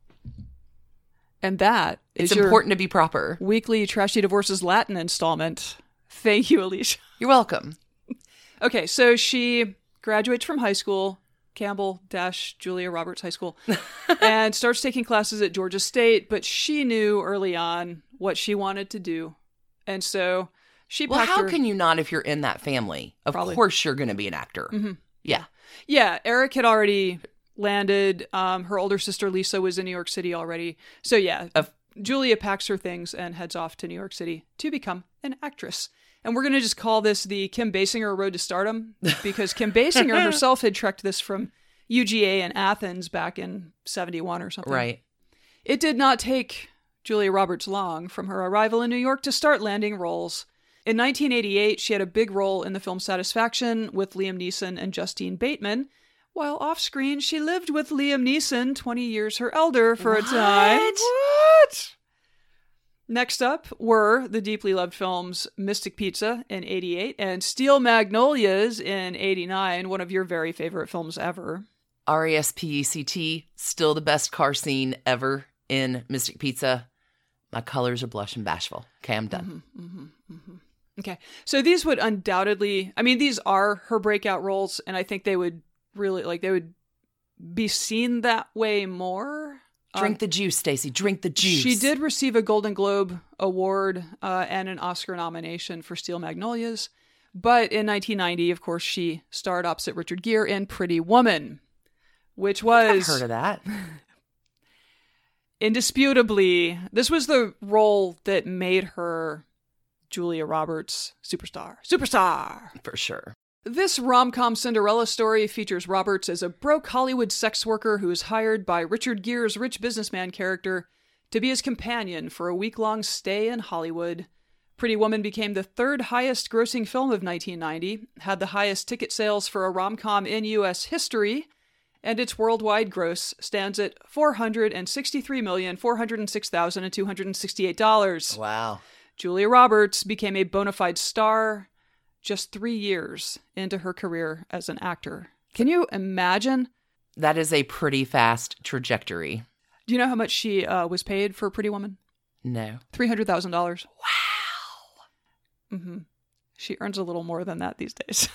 And that It's is your important to be proper. weekly Trashy Divorces Latin installment. Thank you, Alicia. You're welcome. Okay, so she graduates from high school, Campbell dash Julia Roberts High School, and starts taking classes at Georgia State, but she knew early on what she wanted to do. And so she Well, packed how her- can you not if you're in that family? Of Probably. course you're going to be an actor. Mhm. Yeah. Yeah, Eric had already landed. Um, her older sister Lisa was in New York City already. So yeah, Of- Julia packs her things and heads off to New York City to become an actress. And we're going to just call this the Kim Basinger Road to Stardom because Kim Basinger herself had trekked this from U G A in Athens back in seventy-one or something. Right. It did not take Julia Roberts long from her arrival in New York to start landing roles. In nineteen eighty-eight, she had a big role in the film Satisfaction with Liam Neeson and Justine Bateman, while off-screen she lived with Liam Neeson, twenty years her elder, for a time. What? What? Next up were the deeply loved films Mystic Pizza in eighty-eight and Steel Magnolias in eighty-nine, one of your very favorite films ever. R E S P E C T, still the best car scene ever in Mystic Pizza. My colors are blush and bashful. Okay, I'm done. Mm-hmm, mm-hmm, mm-hmm. Okay, so these would undoubtedly, I mean, these are her breakout roles, and I think they would really, like, they would be seen that way more. Drink um, the juice, Stacey. Drink the juice. She did receive a Golden Globe Award uh, and an Oscar nomination for Steel Magnolias. But in nineteen ninety, of course, she starred opposite Richard Gere in Pretty Woman, which was... I've heard of that. Indisputably, this was the role that made her Julia Roberts superstar. Superstar! For sure. This rom-com Cinderella story features Roberts as a broke Hollywood sex worker who is hired by Richard Gere's rich businessman character to be his companion for a week-long stay in Hollywood. Pretty Woman became the third highest grossing film of nineteen ninety, had the highest ticket sales for a rom-com in U S history, and its worldwide gross stands at four hundred sixty-three million, four hundred six thousand two hundred sixty-eight dollars. Wow. Julia Roberts became a bona fide star just three years into her career as an actor. Can you imagine? That is a pretty fast trajectory. Do you know how much she uh, was paid for Pretty Woman? No. three hundred thousand dollars. Wow. Mm-hmm. She earns a little more than that these days.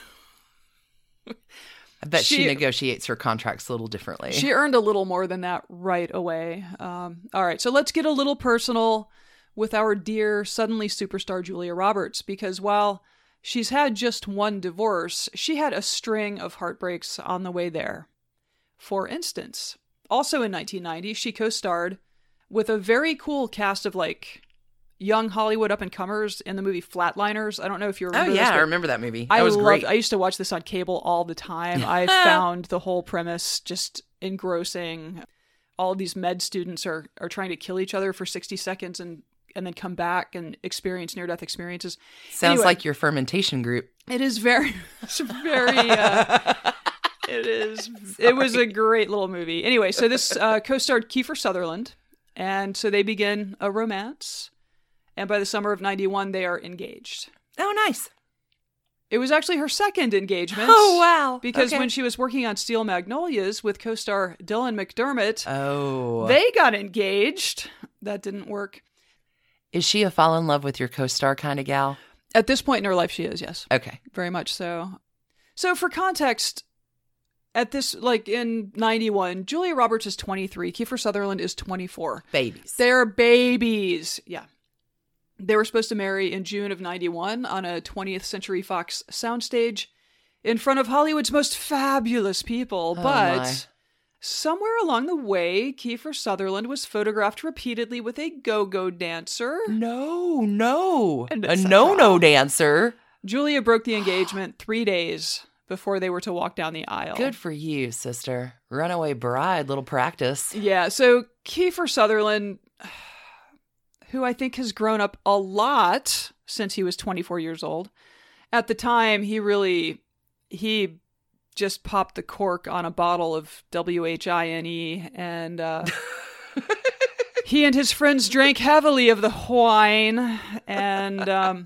I bet she, She- negotiates her contracts a little differently. She earned a little more than that right away. Um, all right, so let's get a little personal with our dear, suddenly superstar Julia Roberts, because while she's had just one divorce, she had a string of heartbreaks on the way there. For instance, also in nineteen ninety, she co-starred with a very cool cast of, like, young Hollywood up-and-comers in the movie Flatliners. I don't know if you oh, remember this, yeah, but I remember that movie. That I was loved, great. I used to watch this on cable all the time. I found the whole premise just engrossing. All of these med students are, are trying to kill each other for sixty seconds and, and then come back and experience near-death experiences. Sounds Anyway. like your fermentation group. It is very, it's very, uh, it is, it was a great little movie. Anyway, so this uh, co-starred Kiefer Sutherland, and so they begin a romance, and by the summer of ninety-one, they are engaged. Oh, nice. It was actually her second engagement. Oh, wow. Because Okay. when she was working on Steel Magnolias with co-star Dylan McDermott, Oh. they got engaged. That didn't work. Is she a fall in love with your co-star kind of gal? At this point in her life, she is, yes. Okay. Very much so. So for context, at this, like in ninety-one, Julia Roberts is twenty-three. Kiefer Sutherland is twenty-four. Babies. They're babies. Yeah. They were supposed to marry in June of ninety-one on a twentieth Century Fox soundstage in front of Hollywood's most fabulous people. Oh, but my. somewhere along the way, Kiefer Sutherland was photographed repeatedly with a go-go dancer. No, no. And A it's a no-no dancer. Julia broke the engagement three days before they were to walk down the aisle. Good for you, sister. Runaway bride, little practice. Yeah, so Kiefer Sutherland, who I think has grown up a lot since he was twenty-four years old. At the time, he really, he just popped the cork on a bottle of W H I N E, and uh, he and his friends drank heavily of the wine, and um,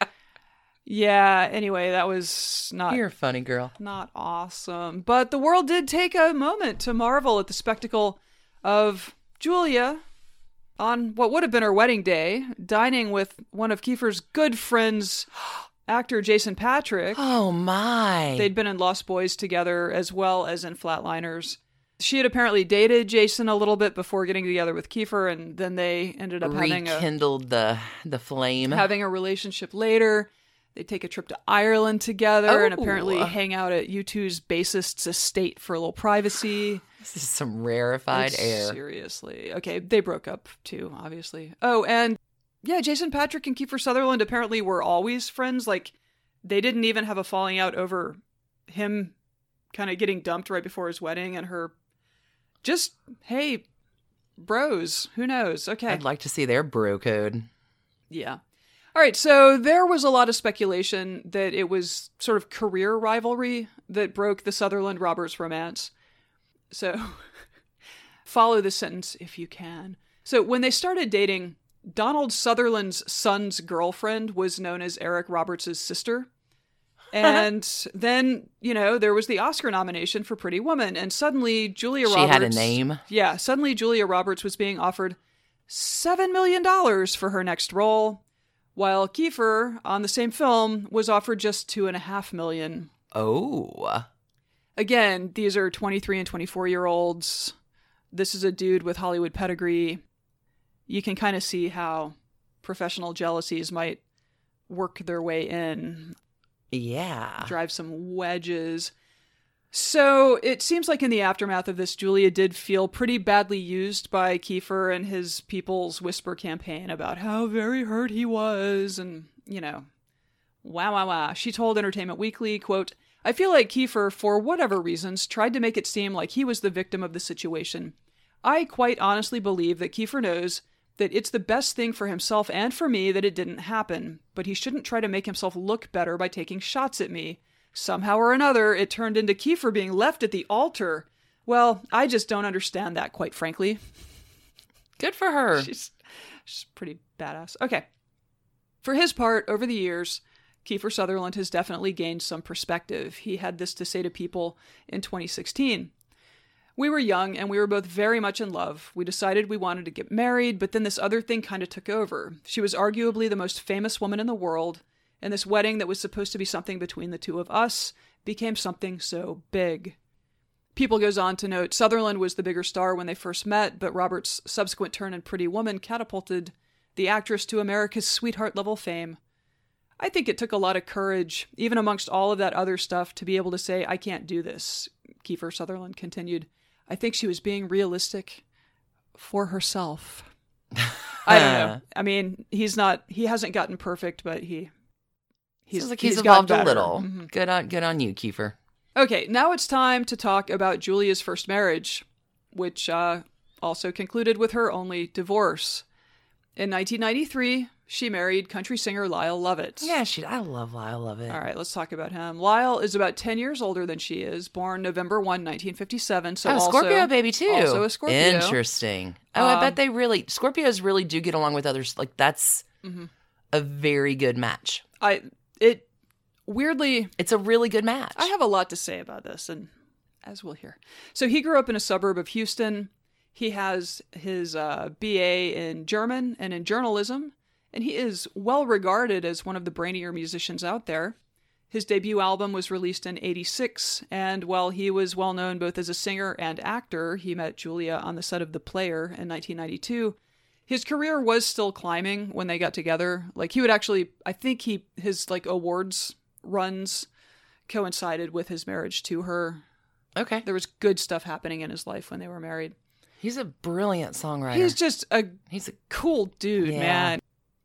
yeah, anyway, that was not You're a funny girl. not awesome. But the world did take a moment to marvel at the spectacle of Julia on what would have been her wedding day, dining with one of Kiefer's good friends, actor Jason Patrick. Oh, my. They'd been in Lost Boys together as well as in Flatliners. She had apparently dated Jason a little bit before getting together with Kiefer, and then they ended up having a, Rekindled the, the flame. having a relationship later. They take a trip to Ireland together and Oh. apparently hang out at U two's bassist's estate for a little privacy. This is some rarefied It's- air. Seriously. Okay, they broke up too, obviously. Oh, and yeah, Jason Patrick and Kiefer Sutherland apparently were always friends. Like, they didn't even have a falling out over him kind of getting dumped right before his wedding and her just, hey, bros, who knows? Okay. I'd like to see their bro code. Yeah. All right, so there was a lot of speculation that it was sort of career rivalry that broke the Sutherland-Roberts romance. So follow this sentence if you can. So when they started dating, Donald Sutherland's son's girlfriend was known as Eric Roberts' sister. And then, you know, there was the Oscar nomination for Pretty Woman. And suddenly Julia She Roberts... had a name. Yeah, suddenly Julia Roberts was being offered seven million dollars for her next role, while Kiefer, on the same film, was offered just two and a half million. Oh. Again, these are twenty-three and twenty-four-year-olds. This is a dude with Hollywood pedigree. You can kind of see how professional jealousies might work their way in. Yeah. Drive some wedges. So it seems like in the aftermath of this, Julia did feel pretty badly used by Kiefer and his People's Whisper campaign about how very hurt he was. And, you know, wow, wow, wow. She told Entertainment Weekly, quote, "I feel like Kiefer, for whatever reasons, tried to make it seem like he was the victim of the situation. I quite honestly believe that Kiefer knows that it's the best thing for himself and for me that it didn't happen, but he shouldn't try to make himself look better by taking shots at me. Somehow or another, it turned into Kiefer being left at the altar. Well, I just don't understand that, quite frankly." Good for her. She's, she's pretty badass. Okay. For his part, over the years, Kiefer Sutherland has definitely gained some perspective. He had this to say to People in twenty sixteen. "We were young and we were both very much in love. We decided we wanted to get married, but then this other thing kind of took over. She was arguably the most famous woman in the world, and this wedding that was supposed to be something between the two of us became something so big." People goes on to note Sutherland was the bigger star when they first met, but Roberts' subsequent turn in Pretty Woman catapulted the actress to America's sweetheart-level fame. "I think it took a lot of courage, even amongst all of that other stuff, to be able to say, 'I can't do this,'" Kiefer Sutherland continued. "I think she was being realistic for herself." I don't know. I mean, he's not, he hasn't gotten perfect, but he, he's, Seems like he's, he's gotten evolved a better. little. Mhm. Good on, good on you, Kiefer. Okay, now it's time to talk about Julia's first marriage, which uh, also concluded with her only divorce. In nineteen ninety-three, she married country singer Lyle Lovett. Yeah, she. I love Lyle Lovett. All right, let's talk about him. Lyle is about ten years older than she is, born November first, nineteen fifty-seven. So oh, also, Scorpio baby too. Also a Scorpio. Interesting. Oh, I Um, bet they really Scorpios really do get along with others. Like that's Mhm. a very good match. I it weirdly, It's a really good match. I have a lot to say about this, and as we'll hear. So he grew up in a suburb of Houston. He has his uh, B A in German and in journalism, and he is well regarded as one of the brainier musicians out there. His debut album was released in eighty-six, and while he was well known both as a singer and actor, he met Julia on the set of The Player in nineteen ninety-two. His career was still climbing when they got together. Like he would actually, I think he his like awards runs coincided with his marriage to her. okay. There was good stuff happening in his life when they were married. He's a brilliant songwriter. He's just a He's a cool dude, Yeah. man.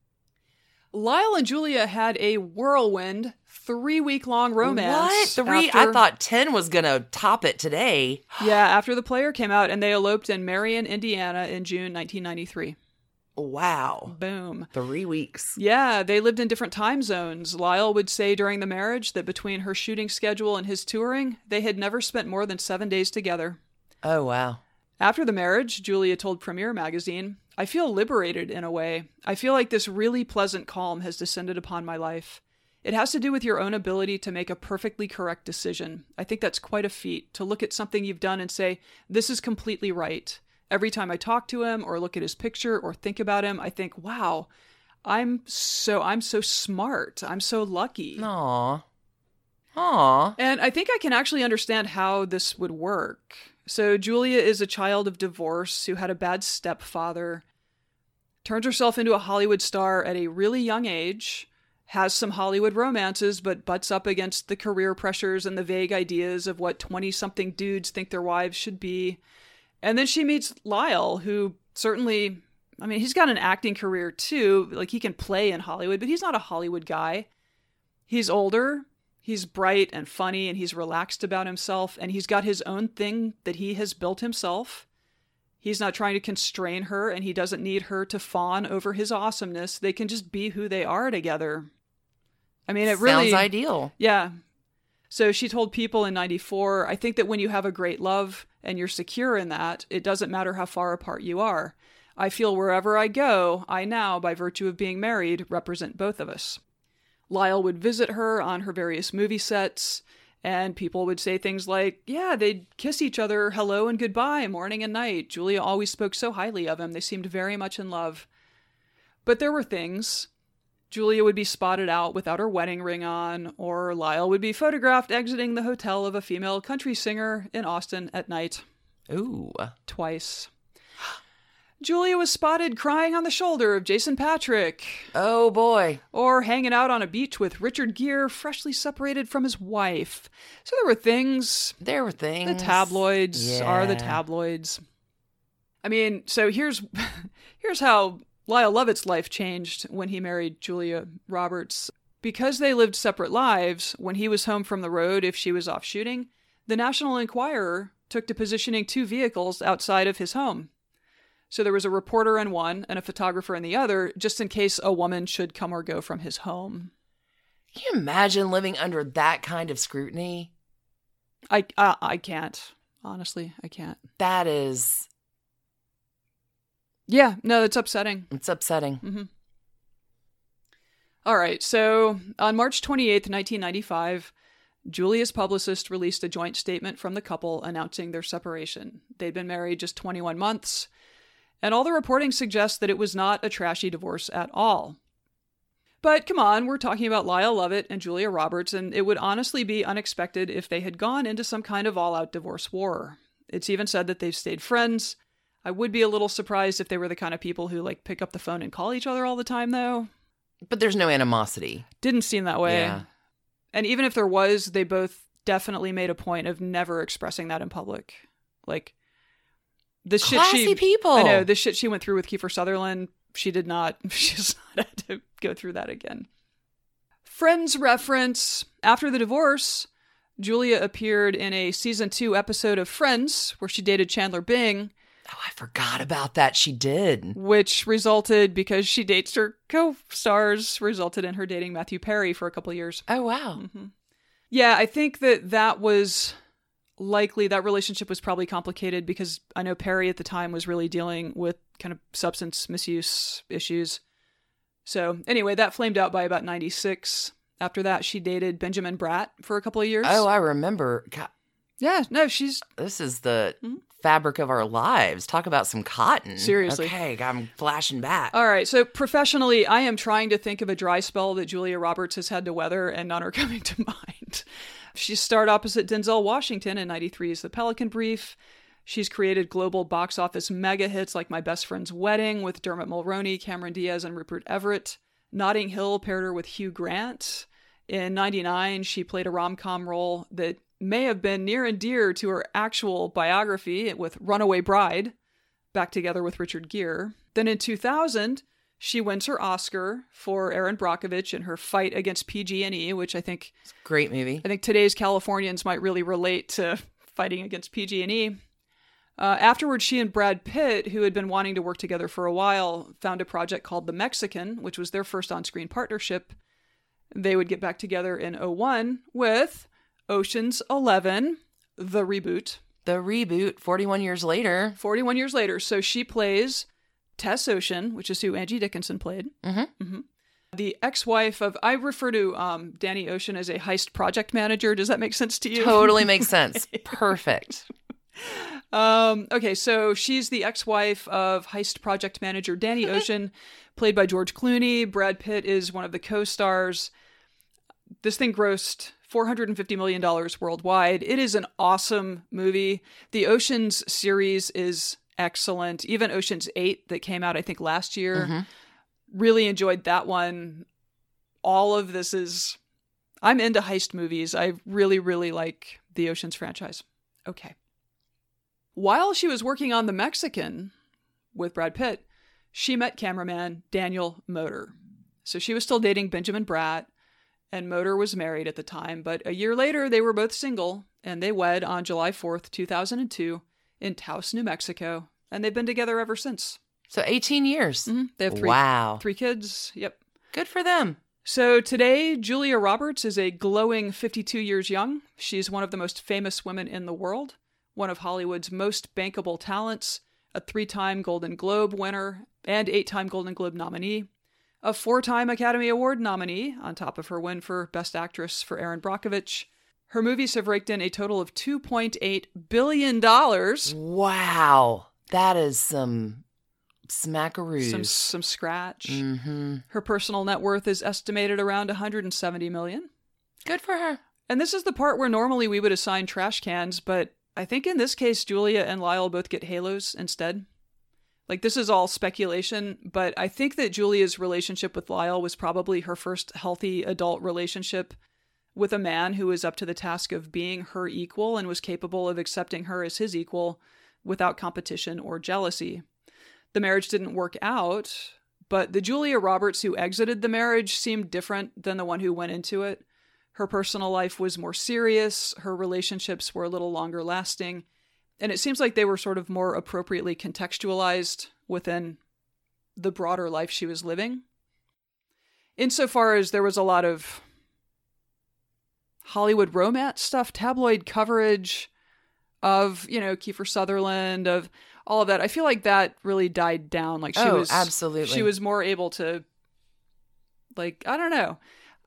Lyle and Julia had a whirlwind three-week-long romance. What? Three? after- I thought ten was gonna top it today. Yeah, after The Player came out, and they eloped in Marion, Indiana in June nineteen ninety-three. Wow. Boom. Three weeks. Yeah, they lived in different time zones. Lyle would say during the marriage that between her shooting schedule and his touring, they had never spent more than seven days together. Oh wow. After the marriage, Julia told Premiere Magazine, "I feel liberated in a way. I feel like this really pleasant calm has descended upon my life. It has to do with your own ability to make a perfectly correct decision. I think that's quite a feat, to look at something you've done and say, this is completely right. Every time I talk to him or look at his picture or think about him, I think, wow, I'm so, I'm so smart. I'm so lucky." Aw. Aw. And I think I can actually understand how this would work. So Julia is a child of divorce who had a bad stepfather, turns herself into a Hollywood star at a really young age, has some Hollywood romances, but butts up against the career pressures and the vague ideas of what twenty-something dudes think their wives should be. And then she meets Lyle, who certainly, I mean, he's got an acting career too. Like he can play in Hollywood, but he's not a Hollywood guy. He's older. He's bright and funny, and he's relaxed about himself, and he's got his own thing that he has built himself. He's not trying to constrain her, and he doesn't need her to fawn over his awesomeness. They can just be who they are together. I mean, it really... Sounds ideal. Yeah. So she told People in ninety-four, "I think that when you have a great love and you're secure in that, it doesn't matter how far apart you are. I feel wherever I go, I now, by virtue of being married, represent both of us. Lyle would visit her on her various movie sets, and people would say things like, yeah, they'd kiss each other hello and goodbye morning and night. Julia always spoke so highly of him. They seemed very much in love. But there were things. Julia would be spotted out without her wedding ring on, or Lyle would be photographed exiting the hotel of a female country singer in Austin at night. Ooh. Twice. Julia was spotted crying on the shoulder of Jason Patric. Oh, boy. Or hanging out on a beach with Richard Gere, freshly separated from his wife. So there were things. There were things. The tabloids Yeah. are the tabloids. I mean, so here's here's how Lyle Lovett's life changed when he married Julia Roberts. Because they lived separate lives, when he was home from the road, if she was off shooting, the National Enquirer took to positioning two vehicles outside of his home. So there was a reporter in one and a photographer in the other, just in case a woman should come or go from his home. Can you imagine living under that kind of scrutiny? I I, I can't. Honestly, I can't. That is, Yeah, no, that's upsetting. it's upsetting. Mm-hmm. All right, so on March twenty-eighth, nineteen ninety-five, Julia's publicist released a joint statement from the couple announcing their separation. They'd been married just twenty-one months, and all the reporting suggests that it was not a trashy divorce at all. But come on, we're talking about Lyle Lovett and Julia Roberts, and it would honestly be unexpected if they had gone into some kind of all-out divorce war. It's even said that they've stayed friends. I would be a little surprised if they were the kind of people who, like, pick up the phone and call each other all the time, though. But there's no animosity. Didn't seem that way. Yeah. And even if there was, they both definitely made a point of never expressing that in public. Like, the shit Classy she... people. I know, the shit she went through with Kiefer Sutherland, she did not... She's not had to go through that again. Friends reference. After the divorce, Julia appeared in a season two episode of Friends, where she dated Chandler Bing, Oh, I forgot about that. She did. which resulted, because she dates her co-stars, resulted in her dating Matthew Perry for a couple of years. Oh, wow. Mm-hmm. Yeah, I think that that was likely, that relationship was probably complicated because I know Perry at the time was really dealing with kind of substance misuse issues. So anyway, that flamed out by about ninety-six. After that, she dated Benjamin Bratt for a couple of years. Oh, I remember. God, yeah, no, she's... this is the Mhm. fabric of our lives. Talk about some cotton. Seriously. Okay, I'm flashing back. All right, so professionally, I am trying to think of a dry spell that Julia Roberts has had to weather, and none are coming to mind. She starred opposite Denzel Washington in ninety-three's The Pelican Brief. She's created global box office mega hits like My Best Friend's Wedding with Dermot Mulroney, Cameron Diaz, and Rupert Everett. Notting Hill paired her with Hugh Grant. In ninety-nine, she played a rom-com role that may have been near and dear to her actual biography with Runaway Bride, back together with Richard Gere. Then in two thousand, she wins her Oscar for Erin Brockovich in her fight against P G and E, which I think Great movie. I think today's Californians might really relate to fighting against P G and E. Uh, afterwards, she and Brad Pitt, who had been wanting to work together for a while, found a project called The Mexican, which was their first on-screen partnership. They would get back together in oh one with Ocean's Eleven, the reboot. The reboot, forty-one years later. forty-one years later. So she plays Tess Ocean, which is who Angie Dickinson played. Mm-hmm. Mm-hmm. The ex-wife of, I refer to um, Danny Ocean as a heist project manager. Does that make sense to you? Totally makes sense. Perfect. Um, okay, so she's the ex-wife of heist project manager Danny Ocean, played by George Clooney. Brad Pitt is one of the co-stars. This thing grossed four hundred fifty million dollars worldwide. It is an awesome movie. The Oceans series is excellent. Even Oceans eight that came out, I think, last year. Mm-hmm. Really enjoyed that one. All of this is... I'm into heist movies. I really, really like the Oceans franchise. Okay. While she was working on The Mexican with Brad Pitt, she met cameraman Daniel Moder. So she was still dating Benjamin Bratt, and Moder was married at the time. But a year later, they were both single, and they wed on July fourth, two thousand two in Taos, New Mexico. And they've been together ever since. So eighteen years. Mm-hmm. They have three, Wow. three kids. Yep. Good for them. So today, Julia Roberts is a glowing fifty-two years young. She's one of the most famous women in the world, one of Hollywood's most bankable talents, a three-time Golden Globe winner and eight-time Golden Globe nominee, a four-time Academy Award nominee, on top of her win for Best Actress for Erin Brockovich. Her movies have raked in a total of two point eight billion dollars. Wow. That is some smackaroos. Some, some scratch. Mm-hmm. Her personal net worth is estimated around one hundred seventy million dollars. Good for her. And this is the part where normally we would assign trash cans, but I think in this case, Julia and Lyle both get halos instead. Like, this is all speculation, but I think that Julia's relationship with Lyle was probably her first healthy adult relationship with a man who was up to the task of being her equal and was capable of accepting her as his equal without competition or jealousy. The marriage didn't work out, but the Julia Roberts who exited the marriage seemed different than the one who went into it. Her personal life was more serious, her relationships were a little longer lasting, and it seems like they were sort of more appropriately contextualized within the broader life she was living. Insofar as there was a lot of Hollywood romance stuff, tabloid coverage of, you know, Kiefer Sutherland, of all of that, I feel like that really died down. Like she oh, was absolutely. She was more able to, like, I don't know.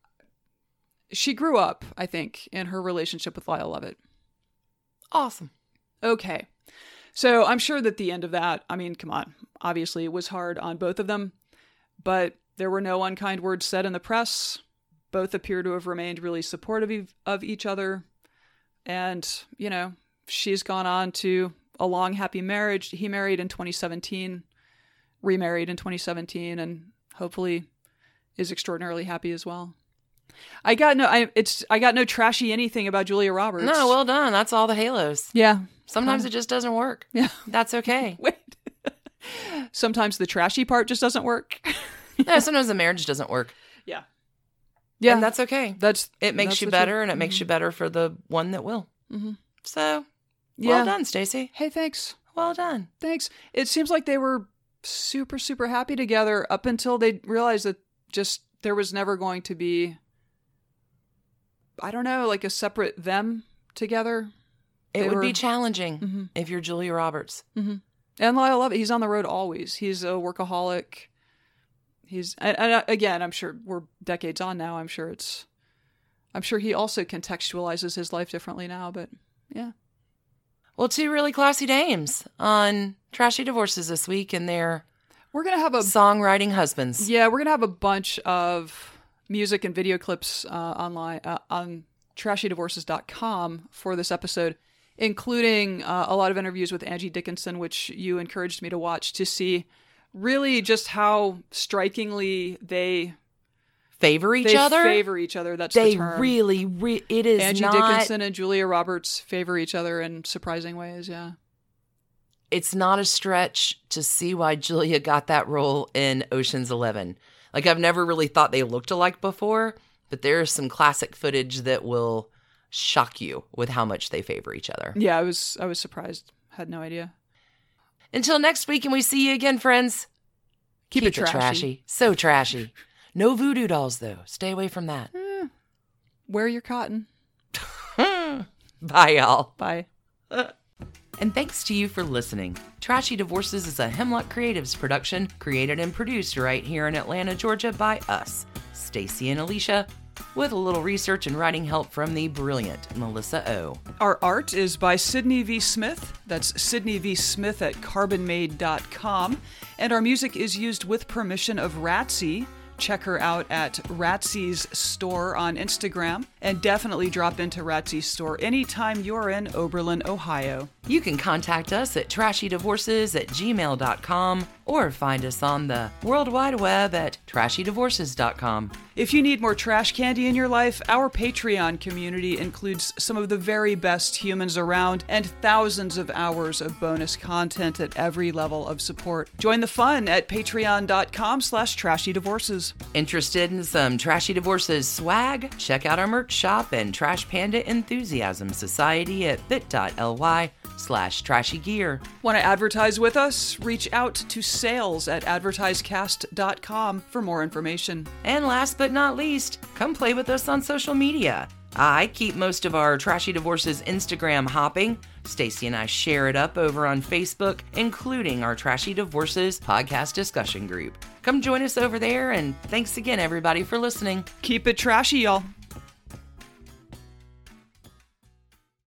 She grew up, I think, in her relationship with Lyle Lovett. Awesome. Okay. So I'm sure that the end of that, I mean, come on, obviously it was hard on both of them, but there were no unkind words said in the press. Both appear to have remained really supportive of each other. And, you know, she's gone on to a long, happy marriage. He married in twenty seventeen, remarried in twenty seventeen, and hopefully is extraordinarily happy as well. I got no, I it's I got no trashy anything about Julia Roberts. No, well done. That's all the halos. Yeah. Sometimes Huh. it just doesn't work. Yeah. That's okay. Wait. Sometimes the trashy part just doesn't work. No, sometimes the marriage doesn't work. Yeah. Yeah. And that's okay. That's It makes that's you the better, truth. and it makes Mhm. you better for the one that will. Mm-hmm. So, Yeah. well done, Stacey. Hey, thanks. Well done. Thanks. It seems like they were super, super happy together up until they realized that just there was never going to be, I don't know, like a separate them together. It They would were- be challenging Mhm. if you're Julia Roberts. Mm-hmm. And Lyle Lovett, he's on the road always. He's a workaholic. He's, and, and again, I'm sure we're decades on now. I'm sure it's, I'm sure he also contextualizes his life differently now, but yeah. Well, two really classy dames on Trashy Divorces this week and their We're going to have a, songwriting husbands. yeah, we're going to have a bunch of music and video clips uh, online uh, on trashy divorces dot com for this episode, including uh, a lot of interviews with Angie Dickinson, which you encouraged me to watch to see really just how strikingly they Favor each they other? favor each other. That's They the term. really, re- it is Angie not, Dickinson and Julia Roberts favor each other in surprising ways. Yeah. it's not a stretch to see why Julia got that role in Ocean's Eleven. Like, I've never really thought they looked alike before, but there's some classic footage that will shock you with how much they favor each other. Yeah, I was I was surprised. Had no idea. Until next week, and we see you again, friends. Keep it trashy. So trashy. No voodoo dolls, though. Stay away from that. Eh, wear your cotton. Bye, y'all. Bye. And thanks to you for listening. Trashy Divorces is a Hemlock Creatives production, created and produced right here in Atlanta, Georgia by us, Stacey and Alicia, with a little research and writing help from the brilliant Melissa O. Our art is by Sydney V. Smith. That's Sydney V. Smith at carbon made dot com. And our music is used with permission of Ratsy. Check her out at Ratsy's store on Instagram. And definitely drop into Ratsy's store anytime you're in Oberlin, Ohio. You can contact us at trashy divorces at gmail dot com or find us on the World Wide Web at trashy divorces dot com. If you need more trash candy in your life, our Patreon community includes some of the very best humans around and thousands of hours of bonus content at every level of support. Join the fun at patreon dot com slash trashy divorces. Interested in some Trashy Divorces swag? Check out our merch shop and Trash Panda Enthusiasm Society at bit.ly slash trashy gear. Want to advertise with us? Reach out to sales at advertisecast dot com for more information. And last but not least, come play with us on social media. I keep most of our Trashy Divorces Instagram hopping. Stacy and I share it up over on Facebook, including our Trashy Divorces podcast discussion group. Come join us over there, and thanks again, everybody, for listening. Keep it trashy, y'all.